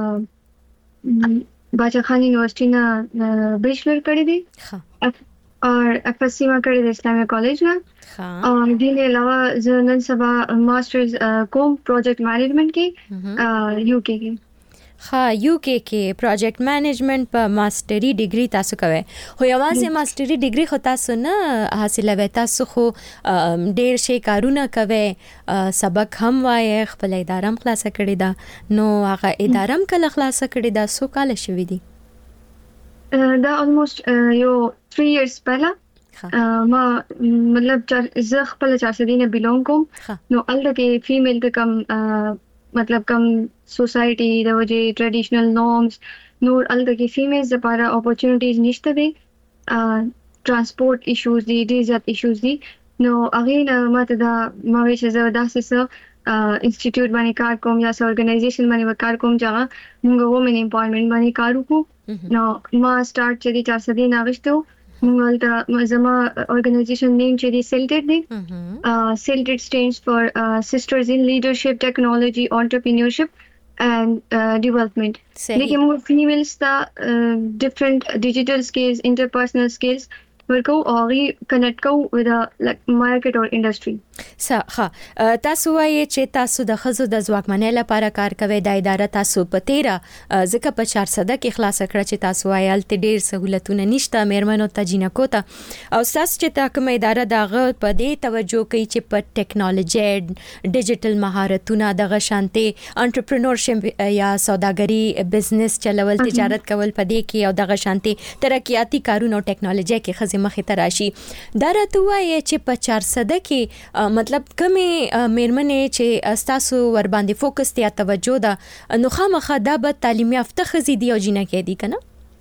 Speaker 7: बाचा खान यूनिवर्सिटी ना बैचलर करी थी और FSC में करी थी इस्लामिक कॉलेज में और दिन अलावा जनरल सभा मास्टर्स कोम प्रोजेक्ट मैनेजमेंट की UK की
Speaker 14: UK کې پروجیکټ منیجمنت په ماستری ډیګری تاسو کوئ. خو یوازې ماستری ډیګری خو تاسو نه حاصلوئ، تاسو خو ډیر شي کارونه کوئ، سبق هم وایي، خپل اداره هم خلاصه کړې ده. نو هغه اداره هم کله خلاصه کړې ده؟ څو کاله شوي دي؟
Speaker 7: دا almost یو 3 years پهلا ما مطلب زه خپل 430 نه بیلونګ کوم. نو الته کې فیمیل ته کم मतलब कम society د وجه traditional norms نور الګ کې فیمیلز لپاره اپورتونټیز نشته دي. Transport issues دي، ډیر زیات ایشوز دي. نو هغه نه ماته دا ما ویل چې زه داسې انسټیټیوټ باندې کار کوم یا ارګنایزیشن باندې کار کوم چې موږ وومن امپاورمنت باندې کار وکړو. نو ما سٹارټ چې 430 ناغشتو موږ زما organization name چې دی سیلټډ دی. سیلټډ stands for Sisters in Leadership, Technology, Entrepreneurship and Development. لیکن موږ females ته different digital skills, interpersonal skills ورکو او هغه کنیکټ کو with a like market or industry.
Speaker 14: ښه تاسو وایي چې تاسو د ښځو د ځواکمنۍ لپاره کار کوئ. دا اداره تاسو په تیره ځکه په 400 کې خلاص کړه چې تاسو وایي هلته ډېر سهولتونه نشته میرمنو ته جینکو ته او تاسو چې تا کومه اداره دغه په دې توجه کوي چې په ټیکنالوژي ډیجیټل مهارتونه دغه شانتي انټرپرینورشپ یا سوداګري بزنس چلول تجارت کول په دې کې او دغه شانتي ترقیاتي کارونه او ټیکنالوژي کې ښځې مخې ته راشي. دا راته وایي چې په 400 کې مطلب کمی میرمنې چې تاسو ور باندې فوکس یا توجه ده نو خامخا دا به تعلیم یافته ښځې دي او جینکې دي کنه؟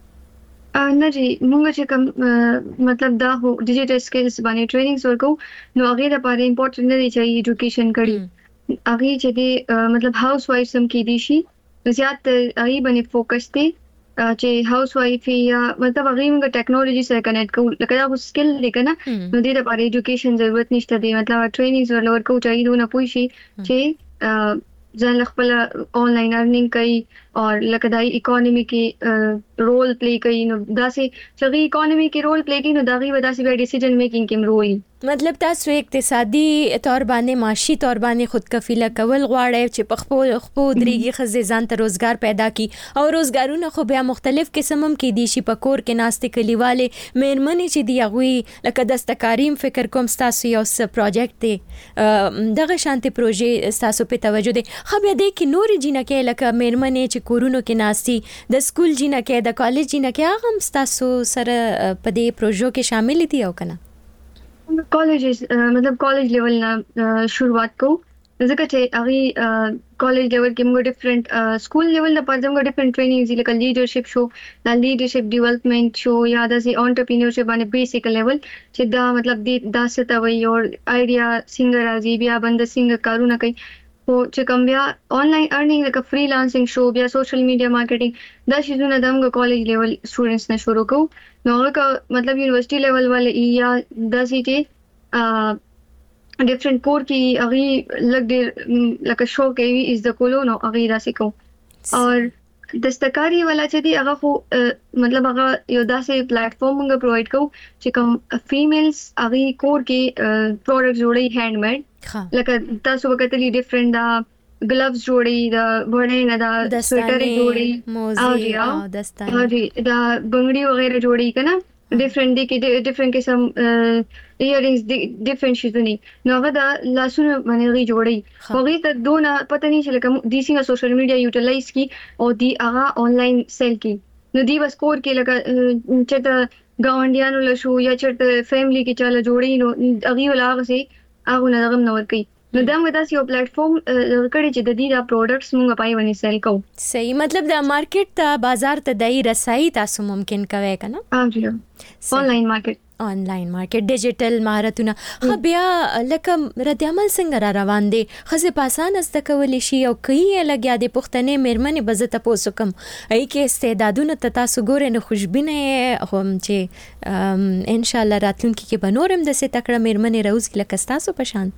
Speaker 7: نه جی مونږ چې کوم مطلب دا هو ډیجیټل سکلز باندې ټریننګز ورکو نو هغه لپاره امپورټنت نه دی چې ایجوکیشن کړي هغه چې دی مطلب هاوس وایف سم کې دي شي زیات هغه باندې فوکس دی چې هاوس وایف یا مطلب هغه موږ ټیکنالوژي سره کنیکټ کوو لکه دا سکل لیکنه نو دې لپاره ایجوکیشن ضرورت نشته دی مطلب ټریننګز ورکو چې دونه پوي شي چې ځان خپل آنلاین ارنینګ کوي او لکه دا اکانومي کې رول پلی کوي نو دا سي چې اکانومي کې رول پلی کوي نو دا غي ودا سي ډیسیژن میکینګ کې مروي
Speaker 14: مطلب تاسو اقتصادي تور باندې معاشي تور باندې خودکفیله کول غواړئ چې په خپل درېږي خزې ځان ته روزګار پیدا کی او روزګارونه خو بیا مختلف قسم کې دي شي په کور کې ناستې کلیواله مېرمنې چې دی هغه لکه دستکاریم فکر کوم تاسو یو څه پروجیکټ دی دغه شانتي پروژې تاسو په توجه دي خو بیا د کې نور جنکه لکه مېرمنې چې کورونو کې ناستي د سکول جنکه د کالج جنکه هغه تاسو سره په دې پروژو کې شامل دي او کنه؟
Speaker 7: کالجز مطلب کالج لیول نه شروعات کو ځکه چې هغه کالج لیول کې موږ ډیفرنٹ سکول لیول نه پاتې موږ ډیفرنٹ ټریننګز لکه لیډرشپ شو دا لیډرشپ ډیولپمنٹ شو یا د انټرپرینورشپ باندې بیسیک لیول چې دا مطلب دا ستوي او آیډیا څنګه راځي بیا بند څنګه کارونه کوي او چې کوم بیا آنلاین ارنینګ لکه فریلانسینګ شو بیا سوشل میډیا مارکیټینګ دا شیزونه د موږ کالج لیول سټوډنټس نه شروع کوو نو هغه مطلب یونیورسيټي لیول والے یا د سي ټي ډیفرنٹ کور کې هغه لګ ډیر لکه شو کوي از د کولو نو هغه راسي کو او دستکاری والا چې دی هغه خو مطلب هغه یو داسې پلیټ فارم موږ پرووایډ کوو چې کوم فیمیلز هغه کور کې پروډکټ جوړي هاند میډ لکه تاسو وکړئ ډیفرنٹ دا گلوز جوړي دا وړې نه دا سویټر جوړي موزي او دستانه دا بنگړي وغیرہ جوړي کنه ډیفرنٹ دي کې ډیفرنٹ قسم ایرینګز ډیفرنٹ شیزونه نو هغه دا لاسونه باندې غي جوړي هغه ته دونه پته نه چې لکه د سیمه سوشل میډیا یوټیلایز کی او دی هغه آنلاین سیل کی نو دی بس کور کې لکه چې گاونډیانو له شو یا چې فیملی کې چاله جوړي نو هغه ولاغه سي هغه نه غم نور کوي نو دا موږ تاسو یو پلیټ فارم کړی چې د دې دا پروډکټس موږ پای ونی سیل کوو
Speaker 14: صحیح مطلب د مارکیټ ته بازار ته دای رسای تاسو ممکن کوي کنه
Speaker 7: آنلاین مارکیټ
Speaker 14: ډیجیټل مهارتونه خو بیا لکه رد عمل څنګه را روان دي خزه پاسان است کول شي او کوي لګیا د پښتنې مېرمنې بزته پوسو کم ای کې استعدادونه ته تاسو ګورئ نو خوشبینه هم چې ان شاء الله راتلونکي کې بنورم د څه تکړه مېرمنې روز لکه تاسو په شان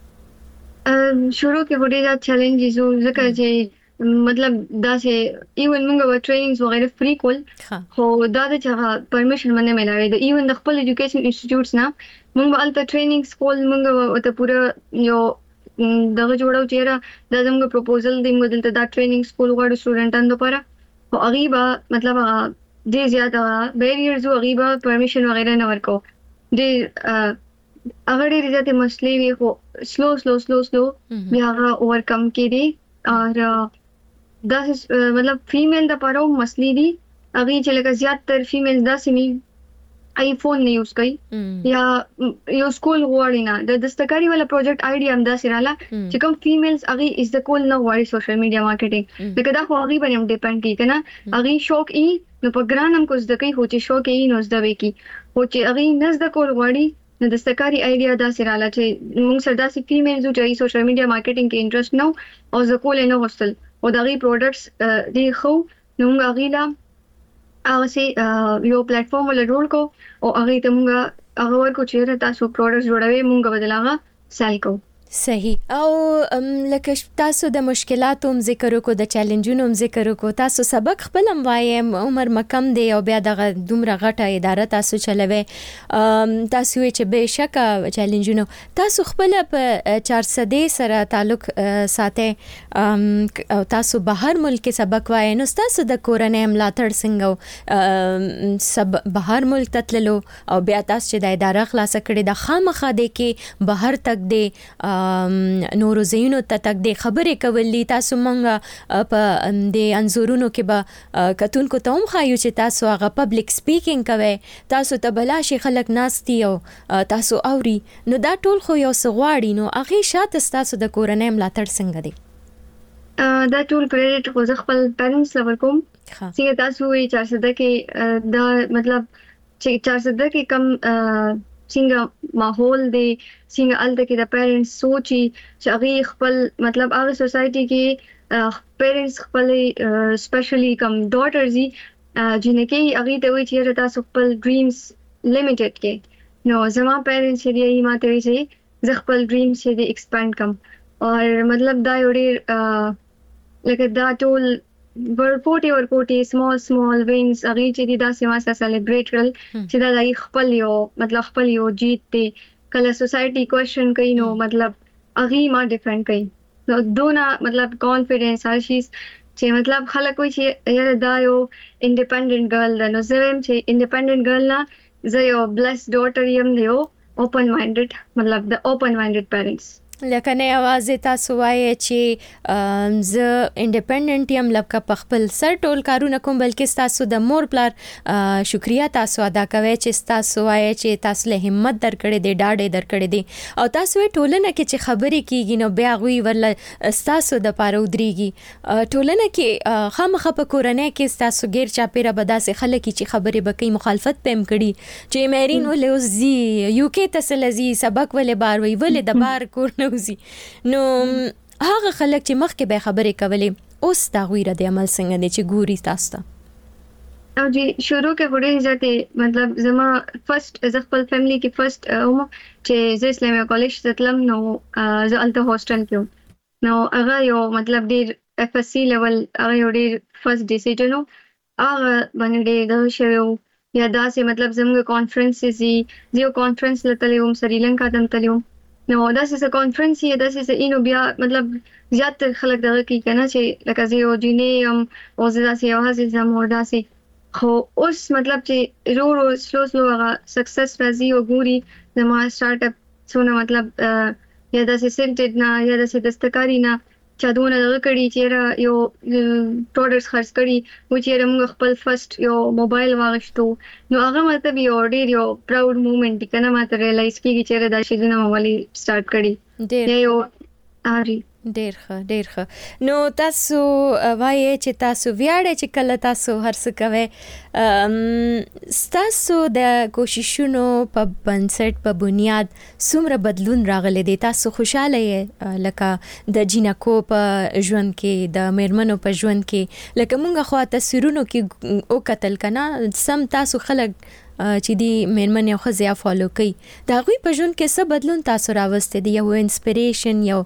Speaker 7: شروع کې وړي دا چیلنجز ځکه چې مطلب دا چې ایون موږ ټریننګز وغیرہ فری کول خو دا چې پرمیشن باندې ملایي د ایون د خپل ایجوکیشن انسټیټیوټس نه موږ الته ټریننګز کول موږ ته پورا یو دغه جوړو چیرې د زموږ پروپوزل د موږ دلته دا ټریننګ سکول غواړو سټوډنټانو لپاره او غیبا مطلب ډیر زیاته بیریرز او غیبا پرمیشن وغیرہ نه ورکو ډیر هغه ډېر زیاتې مسلې وي خو سلو بیا هغه اوورکم کړي او دا مطلب فیمیل د پاره مسلې دي هغه چې لکه زیاتره فیمیلز داسې نه آیفون نه یوز کوي یا یو سکول غواړي نه د دستکاری والا پروجیکټ آیډیا هم داسې رااله چې کوم فیمیلز هغه از د کول نه غواړي سوشل میډیا مارکیټینګ لکه دا خو هغه باندې ډیپند کوي کنه هغه شوق ای نو په ګران هم کوز د کوي هو چې شوق ای نو زده وي کی هو چې هغه نس د کول غواړي نو د دستکاری آیډیا دا سراله چې موږ سره داسې فیمیلز چې سوشل میډیا مارکیټینګ کې انټرست نو او زکول نه غوښتل او دغه پروډکټس دی خو نو موږ غیلا او سي یو پلیټ فارم ول جوړ کو او هغه ته موږ هغه ورکو چې تاسو پروډکټس جوړوي موږ بدلاغه سیل کو
Speaker 14: صحیح او لکه تاسو د مشکلاتو هم ذکر وکړو د چیلنجونو هم ذکر وکړو تاسو سبق خپل هم وایم عمر مکم دی او بیا دغه دومره غټه اداره تاسو چلوي تاسو چې به شکه چیلنجونو تاسو خپل په 400 سره تعلق ساتي او تاسو بهر ملک سبق وای نو تاسو د کورنۍ ملاتړ څنګه سب بهر ملک تتللو او بیا تاسو چې د اداره خلاص کړي د خامخا دی کې بهر تک دی نورو زینو ته تک د خبرې کولې تاسو مونږه په د انزورونو کې به کتونکو ته هم خایو چې تاسو هغه پبلک سپیکینګ کوي تاسو ته بلاشي خلک ناستي او تاسو اوري نو دا ټول خو یو سغواړي نو هغه شاته تاسو د کورنۍ ملاتړ څنګه دی
Speaker 7: دا ټول کریډټ خو خپل پیرنټس لور کوم څنګه تاسو یې 400 کې دا مطلب چې 400 کې کم څنګه ماحول دی څنګه الته کې د پیرنټس سوچي چې هغه خپل مطلب هغه سوسايټي کې پیرنټس خپل سپیشلی کم ډاټرز جنکه هغه ته وی چې تاسو خپل ډریمز لیمیټډ کې نو زما پیرنټس یې ماته وی چې زه خپل ډریمز یې ایکسپاند کم او مطلب دا یوړي لکه دا ټول ورپورټي small wins هغه چې دا سیمه سلیبریټ کړل چې دا لای خپل یو مطلب خپل یو جیت ته کله سوسايټي کوېسچن کوي نو مطلب هغه ما ډیفرنٹ کوي نو دونه مطلب کانفیډنس هر شي چې مطلب خلک وایي چې یاره دا یو انډیپندنٹ ګرل ده نو زه هم چې انډیپندنٹ ګرل نه زه یو بلس ډاټر یم دی اوپن مایندډ مطلب د اوپن مایندډ پیرنټس
Speaker 14: لکه نه आवाज تاسو وایي چې ز انډیپندنٹ یم لکه په خپل سر ټول کارونه کوم بلکې تاسو د مور پلار شکریا تاسو ادا کوي چې تاسو وایي چې تاسو له همت درکړې دی ډاډې درکړې دی او تاسو ټولنه کې چې خبرې کیږي نو بیا غوي ورل تاسو د پاره ودرېږي ټولنه کې خامخا په کورنۍ کې تاسو غیر چاپیره بداسه خلک چې خبرې بکې مخالفت پم کړي چې مېرین ولې اوس زی یوکې تسلزي سبق ولې بار وی ولې د بار کور نو هغه خلک چې مخکې به خبرې کولې اوس دا غویره د عمل څنګه دي چې ګوري تاسو ته
Speaker 7: او جی شروع کې وړي ځته مطلب زما فرست از خپل فیملی کې فرست چې زه اسلامي کالج تلم نو زه الته هاستل کې نو هغه یو مطلب ډیر اف اس سی لیول هغه یو ډیر فرست ډیسیژن هغه باندې دا شوی یا دا سه مطلب زموږ کانفرنسز یو کانفرنس لته یو سریلانکا ته تلم نو دا سه کانفرنس یې دا سه اینو بیا مطلب زیات خلک دغه کې کنه چې لکه زه یو جینې او زه سه یو هڅه زم او دا سه خو اوس مطلب چې رو سلو هغه سکسس راځي او ګوري زما سٹارټ اپ څونه مطلب یا دا سه سنټډ نه یا دا سه دستکاری نه چې دونه دغه کړي چې یو پروډکټس خرڅ کړي و چې موږ خپل فرست یو موبایل واغشتو نو هغه مطلب یو ډیر یو پراود مومنت کنه ماته ریلایز کیږي چې دا شی نه موبایل سٹارټ کړي ډیر یو اوري
Speaker 14: ډیر ښه نو تاسو وایي چې تاسو ویاړئ چې کله تاسو هر څه کوئ تاسو د کوششونو په بنسټ په بنیاد څومره بدلون راغلی دی تاسو خوشاله یې لکه د جینکو په ژوند کې د میرمنو په ژوند کې لکه مونږ خو تصویرونو کې او قتل کنا سم تاسو خلک چې دی میرمن یو خزیا فالو کوي دا غوي په ژوند کې څه بدلون تاسو راوستي دی یو انسپیریشن یو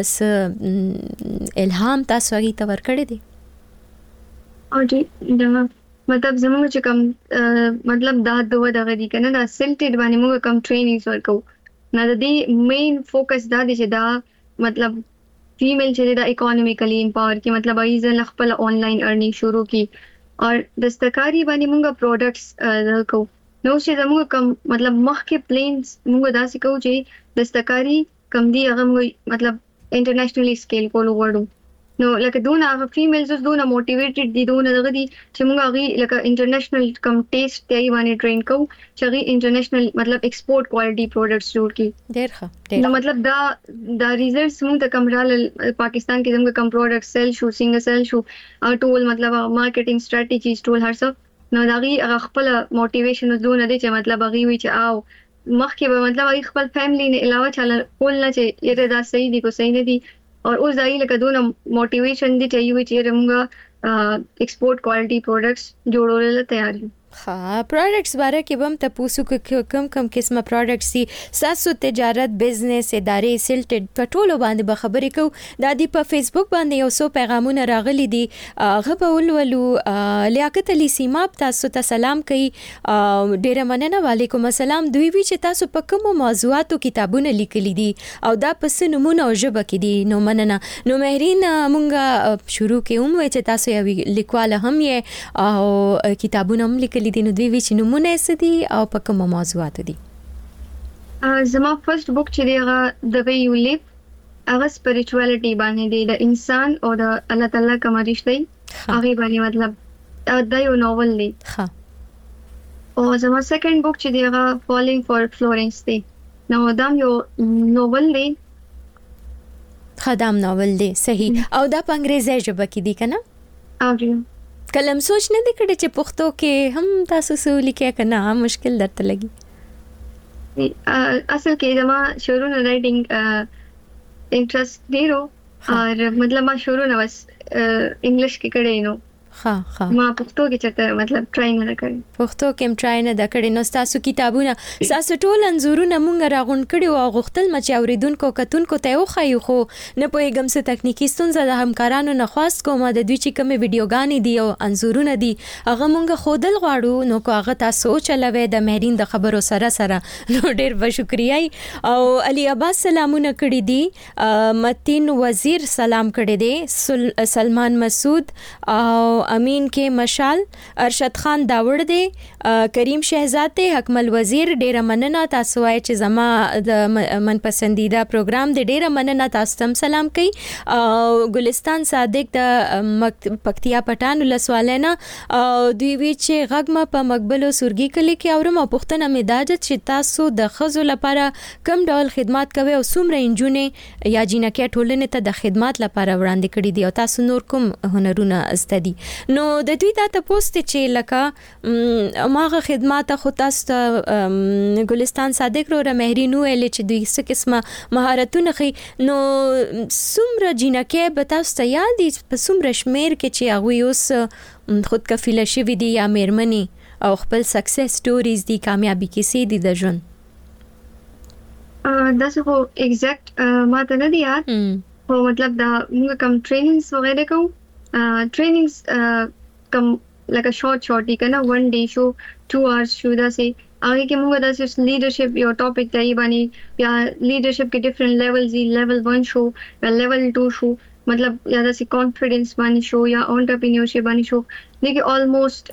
Speaker 14: الهام تاسو هغه ته ورکړی دی
Speaker 7: او جی دا مطلب زموږ چې کوم مطلب دا دوه دغه دي کنه دا سلټډ باندې موږ کوم ټرینینګز ورکو نه د دې مین فوکس دا دی چې دا مطلب فیمیل چې دا اکانومیکلی امپاور کی مطلب ایزه خپل آنلاین ارنینګ شروع کی اور دستکاری باندې موږ پروډکټس ورکو نو چې زموږ کوم مطلب مخکې پلینز موږ دا سکو چې دستکاری کم دی هغه موږ مطلب انټرنیشنلی سکیل کول وړو نو لکه دونه هغه فیمیلز اوس دونه موټیویټډ دي دونه دغه دي چې موږ هغه لکه انټرنیشنل کم ټیسټ دی باندې ټرین کوو چې هغه انټرنیشنل مطلب ایکسپورټ کوالټي پروډکټس جوړ کړي
Speaker 14: ډیر ښه
Speaker 7: نو مطلب دا ریزلټس موږ ته کم رال پاکستان کې زموږ کم پروډکټ سیل شو څنګه سیل شو ټول مطلب مارکیټینګ سټریټیجیز ټول هر څه نو دا هغه خپل موټیویشن دونه دی چې مطلب هغه وی چې او مخکې به مطلب هغه خپل فیملی نه علاوه چل کول نه چې یره دا صحیح دی کو صحیح نه دی اور اوس دای لکه دونه موټیویشن دی چې یو چې موږ ایکسپورټ کوالټي پروډکټس جوړول تیار یو
Speaker 14: ها پروډکټس باره کې بم تاسو کم قسمه پروډکټس دي ساسو تجارت بزنس ادارې سلټډ پټولو باندې به خبرې کو د دې په فیسبوک باندې یو څو پیغامونه راغلي دي غبول ولو لیاقت علي سیما تاسو ته سلام کوي ډیره مننه وعلیکم السلام دوی وی چې تاسو په کوم موضوعاتو کتابونه لیکلي دي او دا پس نمونه او ژبه کې دي نو مننه نو مهرین مونږه شروع کوم چې تاسو یو لیکواله هم یې او کتابونه هم لیکلي دي نو دوی وی چې نمونه سدي او په کوم موضوعات دي
Speaker 7: زما فرست بوک چې دی د وی یو لیو هغه سپریچوالټي باندې دی د انسان او د الله تعالی کوم رشتہ هغه باندې مطلب دا یو ناول دی
Speaker 14: ها
Speaker 7: او زما سیکنډ بوک چې دی هغه فالینګ فور فلورنس دی نو دا یو ناول دی
Speaker 14: خدام ناول دی صحیح او دا په انګریزي ژبه کې دی کنه
Speaker 7: او
Speaker 14: کلم سوچ نه دی کړی چې پښتو کې هم تاسو سو لیکه کنه مشکل درته لګي
Speaker 7: اصل کې زما شروع نه رائټینګ انټرست ډیرو اور مطلب ما شروع نه بس انګلیش کې کړی نو
Speaker 14: ها
Speaker 7: ما پښتو کې چته مطلب ټرای نه کړی
Speaker 14: پښتو کې ټرای نه کړی نو تاسو کتابونه تاسو ټول انزورونه مونږ راغون کړي او غختل مچ اوریدونکو کتونکو ته وخایو خو نه پوهیږم څه تکنیکی ستونزه د همکارانو نه خواست کوم د دوی چې کوم ویډیوګانې دي او انزورونه دي هغه مونږ خودل غواړو نو کو هغه تاسو چلوي د مهرین د خبرو سره نو ډیر به شکریا او علي عباس سلامونه کړي دي متین وزیر سلام کړي دي سلمان مسعود او امین کې مشال ارشد خان داوړ دی کریم شهزاد حکمل وزیر ډیره مننه تاسو وای چې زما د من پسندیده پروګرام د ډیره مننه تاسو تم سلام کوي ګلستان صادق د پکتیا پټان لسوالینا دوی وی چې غږم په مقبلو سورګي کلی کې اورم پښتنه مداجت چې تاسو د خزو لپاره کم ډول خدمات کوي او څومره انجونې یا جنکه ټولنه ته د خدمات لپاره وړاندې کړي دي او تاسو نور کوم هنرونه استدي نو د دوی دا تاسو چې لکه ماغه خدمات خو تاسو ګلستان صادق رو مهرینو ال چې دوی څه قسمه مهارتونه خي نو څومره جنکه به تاسو ته یاد دي په څومره شمیر کې چې هغه اوس خود کفیله شوی دي یا میرمنی او خپل سکسس سټوریز دي کامیابی کیسې دي د ژوند
Speaker 7: دا څه خو ایگزیکټ ما ته نه دی یاد خو مطلب دا موږ کوم ټریننګز وغیرہ کوو trainings come like a short you can 1 day show 2 hours show da se aage ke muga da se leadership your topic tai bani ya leadership ke different levels level 1 show ya level 2 show matlab ya da se confidence bani show ya entrepreneurship bani show like almost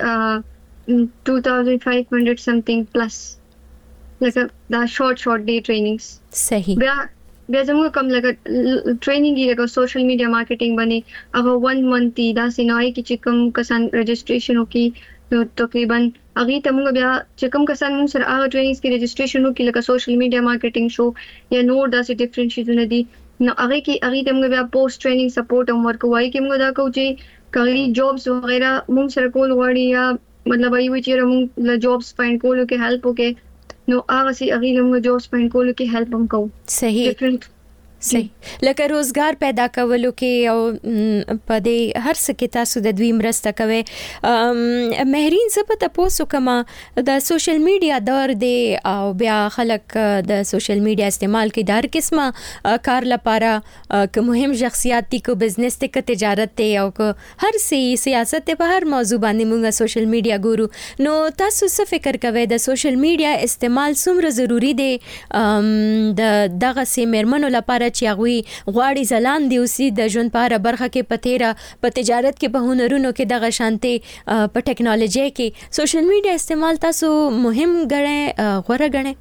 Speaker 7: 2500 something plus like the short day trainings
Speaker 14: sahi
Speaker 7: بیا زموږ کوم لکه ټریننګ یې لکه سوشل میډیا مارکیټینګ باندې هغه 1 month دا سينای کې چې کوم کسان رجسټریشن وکي نو تقریبا هغه ته موږ بیا چې کوم کسان موږ سره هغه ټریننګز کې رجسټریشن وکي لکه سوشل میډیا مارکیټینګ شو یا نور دا سي ډیفرنٹ شیزونه دي نو هغه ته موږ بیا پوسټ ټریننګ سپورټ هم ورکوي کې موږ دا کوو چې کلی جابز وغیرہ موږ سره کول غواړي یا مطلب ایوي چې موږ له جابز فایند کولو کې هیلپ وکړي نو هغه سي هغه موږ جابز فایند کولو کې هیلپ هم کوو
Speaker 14: صحیح صحیح لکه روزګار پیدا کولو کې او په دې هر څه کې تاسو د دوی مرسته کوي مهرین څه په تاسو کما د سوشل میډیا دور دی او بیا خلک د سوشل میډیا استعمال کوي د هر قسمه کار لپاره که مهم شخصیت دي کو بزنس ته که تجارت ته او که هر سیاست ته په هر موضوع باندې موږ سوشل میډیا ګورو نو تاسو څه فکر کوئ د سوشل میډیا استعمال څومره ضروری دی د دغه سي مرمنو لپاره چې هغه غواړي ځلان دی اوسې د ژوند په هر برخه کې پتیرا په تجارت کې په هنرونو کې دغه شانتي په ټیکنالوژي کې سوشل میډیا استعمال تاسو مهم غړې غوړه غړې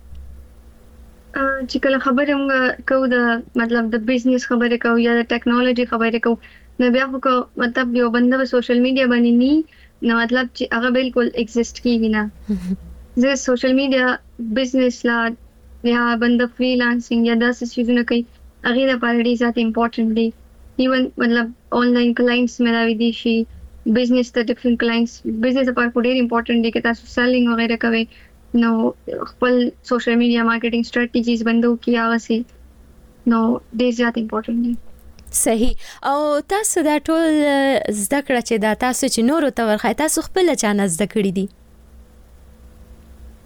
Speaker 7: چې کله خبره موږ کوو د مطلب د بزنس خبره کوو یا د ټیکنالوژي خبره کوو نو بیا خو مطلب یو بنده په سوشل میډیا باندې ني نو مطلب چې هغه بالکل ایگزیسټ کیږي نه زه سوشل میډیا بزنس لا یا بنده فریلانسینګ یا داسې چیزونه کوي هغه لپاره ډیر زیات امپورټنت دی ایون مطلب آنلاین کلاینټس ملاوي دي شي بزنس ته ډیفرنٹ کلاینټس بزنس لپاره ډیر امپورټنت دی چې تاسو سیلینګ وغیرہ کوي نو خپل سوشل میډیا مارکیټینګ سټریټیجیز بندو کیږي سي نو ډیر زیات امپورټنت دی
Speaker 14: صحیح او تاسو دا ټول زده کړه چې دا تاسو چې نورو ته ورخای تاسو خپل چانه زده کړی دي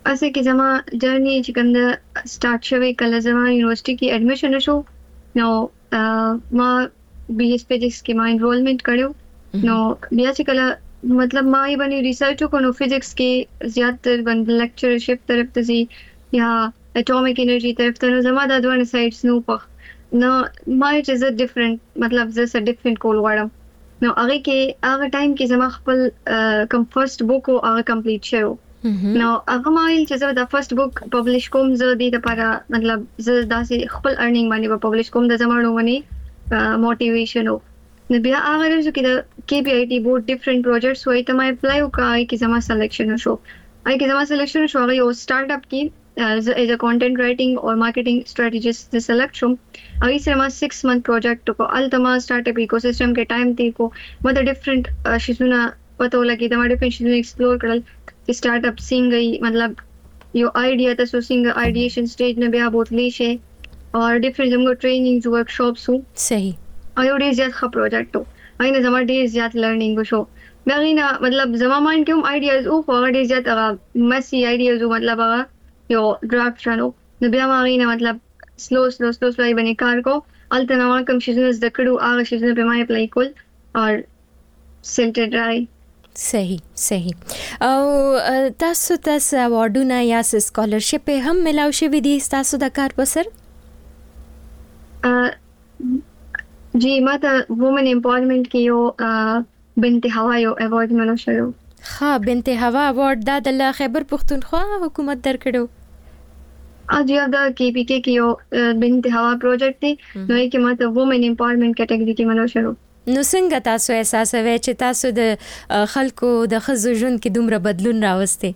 Speaker 7: اسه کې زما جرنی چې کوم د سٹارټ شوی کله زما یونیورسيټي کې اډمیشن شو نو ما بي اس فزکس کې ما انرولمنٹ کړو نو بیا چې کله مطلب ما یې باندې ریسرچ وکړو فزکس کې زیاتره باندې لیکچرشپ طرف ته زی یا اټومیک انرژي طرف ته نو زما د دوه سایډز نو په نو ما چې ز ډیفرنٹ مطلب ز ډیفرنٹ کول غواړم نو هغه کې هغه ټایم کې زما خپل کوم فرست بوک او هغه کمپلیټ شو نو هغه مایل چې زه د فرست بوک پبلش کوم زه د لپاره مطلب زه داسې خپل ارنینګ باندې په پبلش کوم د زمانو باندې موټیویشن او نو بیا هغه ورځ کې د KPIT بورډ ډیفرنٹ پروجیکټس وای ته ما اپلای وکړای کې زما سلیکشن شو هغه کې زما سلیکشن شو هغه یو سٹارټ اپ کې as a content writing or marketing strategist the selection agi se ma 6 month project ko altama startup ecosystem ke time te ko मतलब different shizuna pato lagi the different shizuna explore karal startup seeing gai मतलब yo idea ta so seeing ideation stage ne bya बहुत लीशे और different जमको trainings workshops हो
Speaker 14: सही
Speaker 7: ayo days ज़्यादा खा project हो आइने जमा days ज़्यादा learning को शो बाकीना मतलब जमा mind के ideas ओ फॉरवर्ड days ज़्यादा messy ideas हो मतलब यो ड्राफ्ट रनो नو بیا ما غینه مطلب سلو باندې کار کو الته نو کوم شیزونه زده کړو هغه شیزونه په ما اپلای کول او سنټر ډرای
Speaker 14: صحیح او تاسو اوارډونه یا سکالرشپ هم ملاو شوی دي تاسو د کار په سر
Speaker 7: جی ماته وومن امپاورمنٹ کې یو بنت هوا یو اوارډ ملو شو
Speaker 14: ها بنت هوا اوارډ د خیبر پختونخوا حکومت درکړو
Speaker 7: اج یو د KPK کې یو بنت هوا پروجیکټ دی نو یې کې ماته وومن امپاورمنٹ کټګوري کې ملو شو
Speaker 14: نو څنګه تاسو احساس وې چې تاسو د خلکو د خزو ژوند کې دومره بدلون راوستي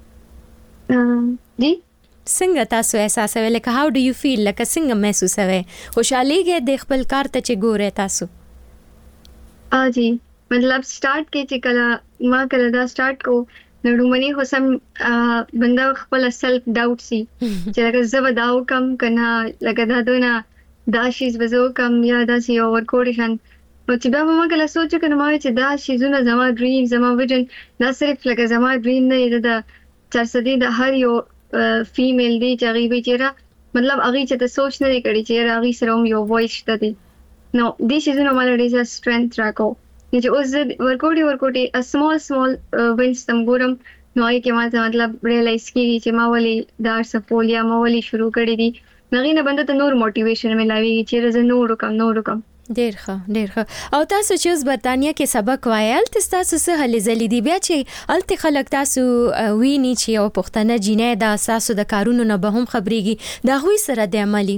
Speaker 7: دی
Speaker 14: څنګه تاسو احساس وې لکه هاو ډو یو فیل لکه څنګه محسوس وې خوشاليږئ د خپل کار ته چې ګورئ تاسو
Speaker 7: جی मतलब स्टार्ट کې چې کله ما کله دا سٹارټ کو نړومني خو سم بندا خپل سیلف ډاوټ سي چې لکه زه وداو کم کنه لکه دا دونه دا شیز وزو کم یا دا سی اور کوډیشن نو چې بیا ما کله سوچ کنه ما چې دا شیزونه زما ډریم زما ویژن دا صرف لکه زما ډریم نه دی دا چرسدي د هر یو فیمیل دی چې غیبي چیرې مطلب هغه چې ته سوچ نه کړی چې هغه سره یو وایس شته دی نو دې شیزونه مال ډیزا سټرنث راکو چې اوس ورکوټي small wins تم ګورم نو یې کې ما مطلب ریلایز کیږي چې ما ولې دا سپول یا ما ولې شروع کړی دي نغې نه بنده ته نور موټیویشن ملاوي چې زه نور وکم
Speaker 14: ډیر ښه او تاسو چې اوس برتانیا کې سبق وایل تاسو څه هلې زلې دی بیا چې الته خلک تاسو ویني چې او پښتنه جینې د اساسو د کارونو نه به هم خبريږي دا غوي سره د عملی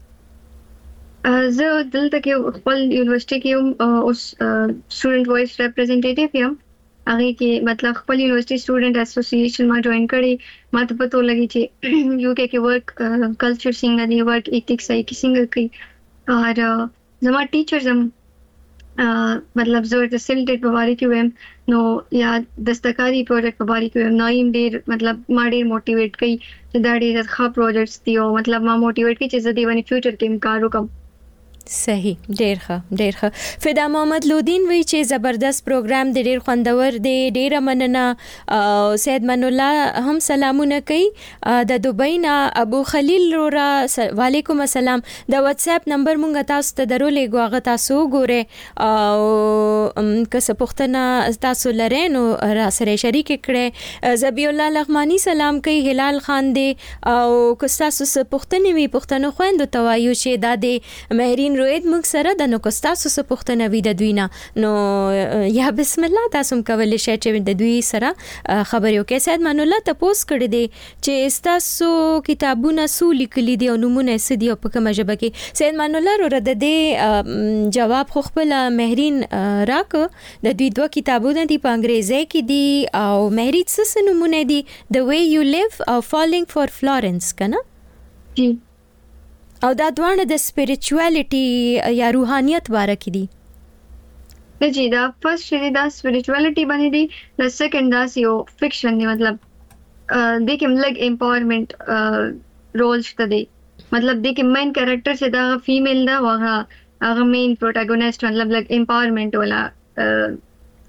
Speaker 7: زه دلته کې خپل یونیورسيټي کې اوس سټوډنټ وایس ریپرزینټیټیو یم هغه کې مطلب خپل یونیورسيټي سټوډنټ اسوسییشن ما جوائن کړی ما ته پته لګی چې UK کې ورک کلچر څنګه دی ورک ایتھکس ای څنګه کوي او زما ټیچرز هم مطلب زه د سیلټ په اړه کې ویم نو یا دستکاری پروجیکټ په اړه کې ویم نو ایم ډیر مطلب ما ډیر موټیویټ کړي چې دا ډیر ښه پروجیکټس دی او مطلب ما موټیویټ کړي چې زه د باندې فیوچر کې کار وکم
Speaker 14: صحیح ډیر ښه فدا محمد لودین وی چې زبردست پروګرام د ډیر خوندور دی ډیر مننه سید من الله هم سلامونه کوي د دوبۍ نه ابو خلیل رورا وعلیکم السلام د واتس اپ نمبر مونږ تاسو ته درولې غوغه تاسو ګوره او که څه پښتنه تاسو لرئ نو را سره شریک کړئ زبی الله لغمانی سلام کوي هلال خان دی او که تاسو څه پښتنه وي پښتنه خويندو توایو چې د مهرین روید موږ سره د نو کوستاسو څه پوښتنه وي د دوی نه نو یا بسم الله تاسو کولای شئ چې د دوی سره خبرې وکړئ سید من الله تاسو کړی دی چې تاسو کتابونه سو لیکلي دي او نمونه سدي په کومه ژبه کې سید من الله ور د دې جواب خو خپل مهرین راک د دوی دوه کتابونه دي په انګریزي کې دي او مهرین څه نمونه دي The Way You Live او Falling for Florence کنه
Speaker 7: جی
Speaker 14: او دا دوانه د سپیریچوالټي یا روحانيت باره کې دي
Speaker 7: جی دا فرست شری دا سپیریچوالټي باندې دي د سیکنډ دا یو فکشن دی مطلب د کوم لګ امپاورمنٹ رول شته دی مطلب د کوم مین کریکٹر چې دا فیمیل دا هغه مین پروټاګونیسټ مطلب لګ امپاورمنٹ ولا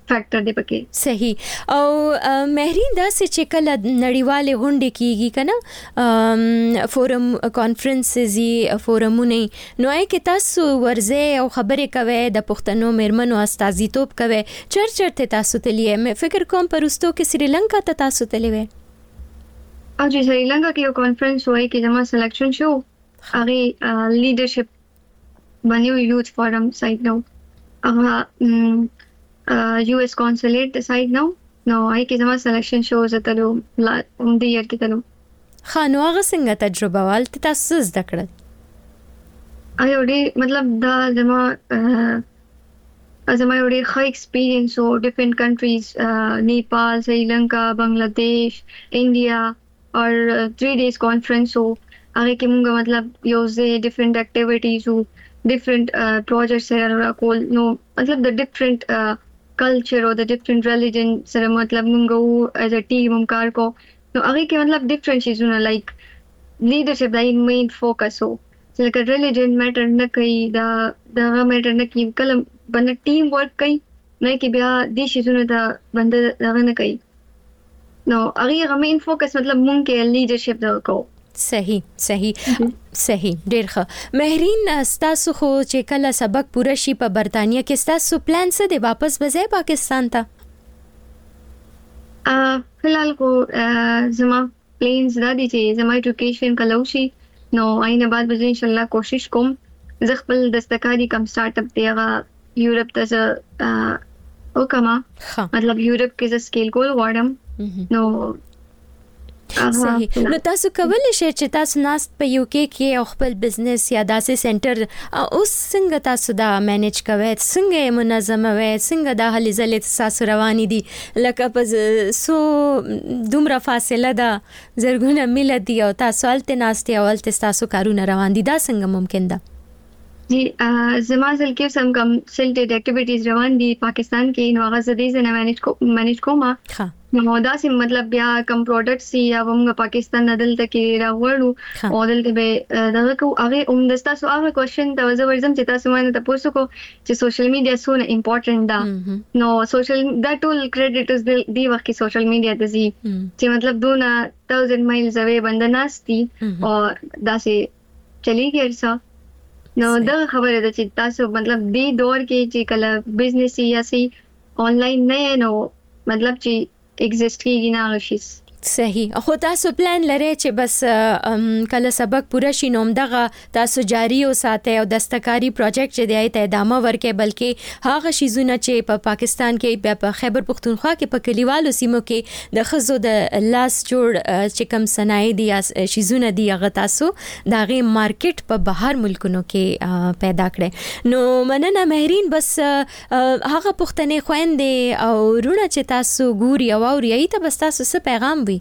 Speaker 7: فیکٹر دی پکې
Speaker 14: صحیح او مهرین دا چې کله نړیواله غونډه کیږي کنه فورم کانفرنسز فورمونه نو کې تاسو ورزه او خبرې کوي د پښتنو مېرمنو استازیتوب کوي چرته تاسو تللی مې فکر کوم پرستو کې سریلانکا ته تاسو تللی وې
Speaker 7: او چې سریلانکا کې یو کانفرنس وای کې زما سلیکشن شو هغه لیډرشپ باندې یوث فورم سایت نو هغه US consulate the side now I کې زما سلیکشن شوز اتلو د یار کې تلو
Speaker 14: خانو هغه څنګه تجربه والته تاسو زده کړل
Speaker 7: ایوډي مطلب دا زما یوډي ښه ایکسپیرینس او ډیفرنٹ کنټریز نیپال سریلانکا بنگلاديش انډیا اور 3 days conference او هغه کې موږ مطلب یو ځای ډیفرنٹ اکټیویټیز او ډیفرنٹ پروجیکټس سره کول نو مطلب د ډیفرنٹ culture or the different religion سره مطلب موږ as a team هم کار کو نو هغه کې مطلب different شیزونه like leadership دا main focus هو چې لکه religion matter نه کوي دا matter نه کوي کله بنده ټیم ورک کوي نه کې بیا دې شیزونه دا بنده هغه نه کوي نو هغه main focus مطلب موږ کې leadership دا کو
Speaker 14: صحیح ډیر ښه مهرین تاسو خو چې کله سبق پوره شي په برتانیا کې تاسو پلان څه دی واپس به ځئ پاکستان ته
Speaker 7: فلحال کو زما پلانز دا دي چې زما ایجوکیشن کلو شي نو آینده بعد به ان شاء الله کوشش کوم زه خپل دستکاری کم سٹارټ اپ دی هغه یورپ ته وکما مطلب یورپ کې ز سکیل کول غواړم نو
Speaker 14: صحیح نو تاسو کولای شئ چې تاسو ناست په یو کې او خپل بزنس یا داسې سنټر اوس څنګه تاسو دا مینیج کوئ څنګه منظمه وي څنګه دا هلي ځلې تاسو روانې دي لکه په سو دومره فاصله ده زرګونه میل دي او تاسو الته ناست او الته تاسو کارونه روان دي دا څنګه ممکن ده
Speaker 7: جی زما ځل کې سم کم سلټډ اکټیویټیز روان دي پاکستان کې نو هغه زدي نه مینیج کوما نو دا سم مطلب بیا کم پروډکټس یا موږ پاکستان ندل تکي راوړو او دلته به دغه کو هغه دستا سو هغه کوېشن دا ورزم چې تاسو باندې تاسو کو چې سوشل میډیا سونه امپورټنت ده نو سوشل دا ټول کریډټس دی وخت کې سوشل میډیا د زی چې مطلب دونه 1000 مایلز اوی بندناستي او دا سي چلی ګرځا نو دا خبره ده چې تاسو مطلب دې دور کې چې کله بزنس یا سي آنلاین نه نو مطلب چې ایگزیسٹ کیږي نه غشیس
Speaker 14: صحیح خو تاسو پلان لرئ چې بس کله سبق پوره شي نو دغه تاسو جاری وساتئ او دستکاری پروجیکټ چې دی ته ادامه ورکړئ بلکې هغه شیزونه چې په پاکستان کې په خیبر پختونخوا کې په کلیوالو سیمو کې د خزو د لاس جوړ چې کم صنایع دي شیزونه دي هغه تاسو دغه مارکیټ په بهر ملکونو کې پیدا کړئ نو مننه مهرین بس هغه پښتنې خويندې او رونه چې تاسو ګوري او اوري ته بس تاسو څه پیغام وي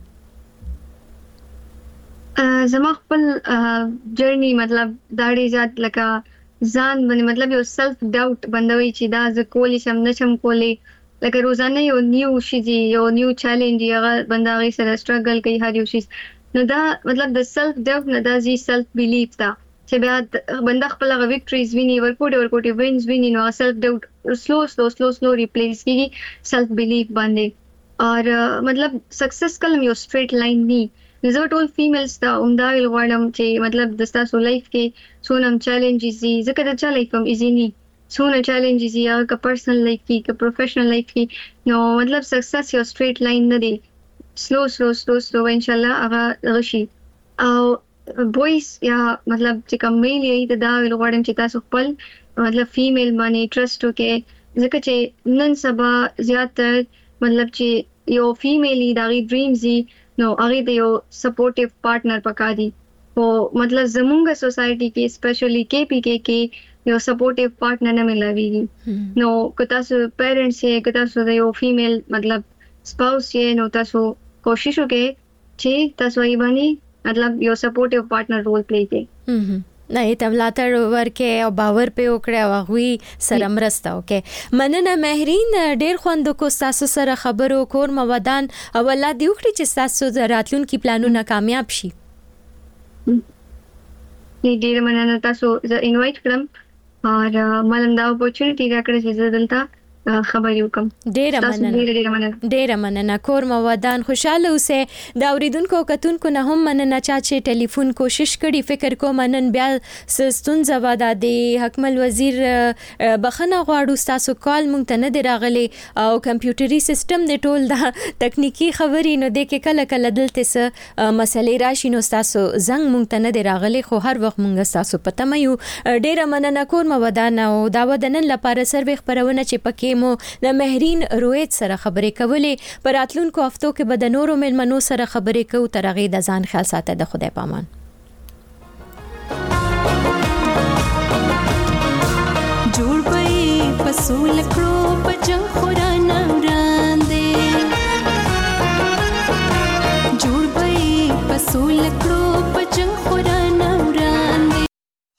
Speaker 7: زما خپل جرنی مطلب داړي ذات لکه ځان باندې مطلب یو سلف ډاوټ بندوي چې دا ز کولی شم نشم کولی لکه روزانه یو نیو شي یو نیو چیلنج هغه بنداغي سره سټرګل کوي هر یو شي نو دا مطلب د سلف ډاوټ نه دا زی سلف بیلیف دا چې بیا بندا خپل غو وکټریز ویني ورکوټ وینز ویني نو سلف ډاوټ سلو ریپلیس کیږي سلف بیلیف باندې اور مطلب سکسس کلم یو سټریټ لاین نی زه ټول فیمیلز ته عمدا غواړم چې مطلب د تاسو لایف کې سونم چیلنجز دي ځکه د چا لایف هم ایزی نی سونه چیلنجز دي یا که پرسنل لایف کې که پروفیشنل لایف کې نو مطلب سکسس یو سټریټ لاین نه دی سلو ان شاء الله هغه راشي او بویز یا مطلب چې کوم ویل یې دا غواړم چې تاسو خپل مطلب فیمیل باندې ټرست وکړئ ځکه چې نن سبا زیاتره مطلب چې یو فیمیلی دغه ډریمز دي نو هغه د یو سپورټیو پارټنر پکاري او مطلب زمونږه سوسایټي کې اسپیشلی کې یو سپورټیو پارټنر نه ملويږي نو که تاسو پیرنټس یې که تاسو د یو فیمیل مطلب سپاوس یې نو تاسو کوشش وکړئ چې تاسو یې باندې مطلب یو سپورټیو پارټنر رول پلی کړئ
Speaker 14: نه ته ملاتړ ورکې او باور په وکړه او غوي سره مرسته وکړه مننه مهرین ډیر خوند کو تاسو سره خبرو کور مودان او الله دې وکړي چې تاسو د راتلونکو پلانونو کامیاب شي
Speaker 7: ډیر مننه تاسو زه انوایټ کړم او مالم دا اپورچونټی راکړه چې زه دلته خبرې وکم.
Speaker 14: ډېر مننه کور مودان خوشاله اوسه. دا اوریدونکو کتونکو نه هم مننه چې ټلیفون کوشش کړي. فکر کوم نن بیا ستونزه ودا د حکمل وزیر بخنه غواړو تاسو کال مونږ ته نه دی راغلی او کمپیوټري سیستم د ټول دا تکنیکی خبرې نو د کې کله کله دلته څه مسلې راشي نو تاسو زنګ مونږ ته نه دی راغلی خو هر وخت مونږ تاسو پته مې یو. ډېر مننه کور مودان او دا ودنن لپاره سروې خبرونه چې پکې مو د مهرین رویت سره خبرې کولې. پر راتلونکو هفتو کې به د نورو مېلمنو سره خبرې کوو. تر هغې د ځان خیال ساته. د خدای پامان.
Speaker 8: جوړ پې پسول کړو په جنگ خورای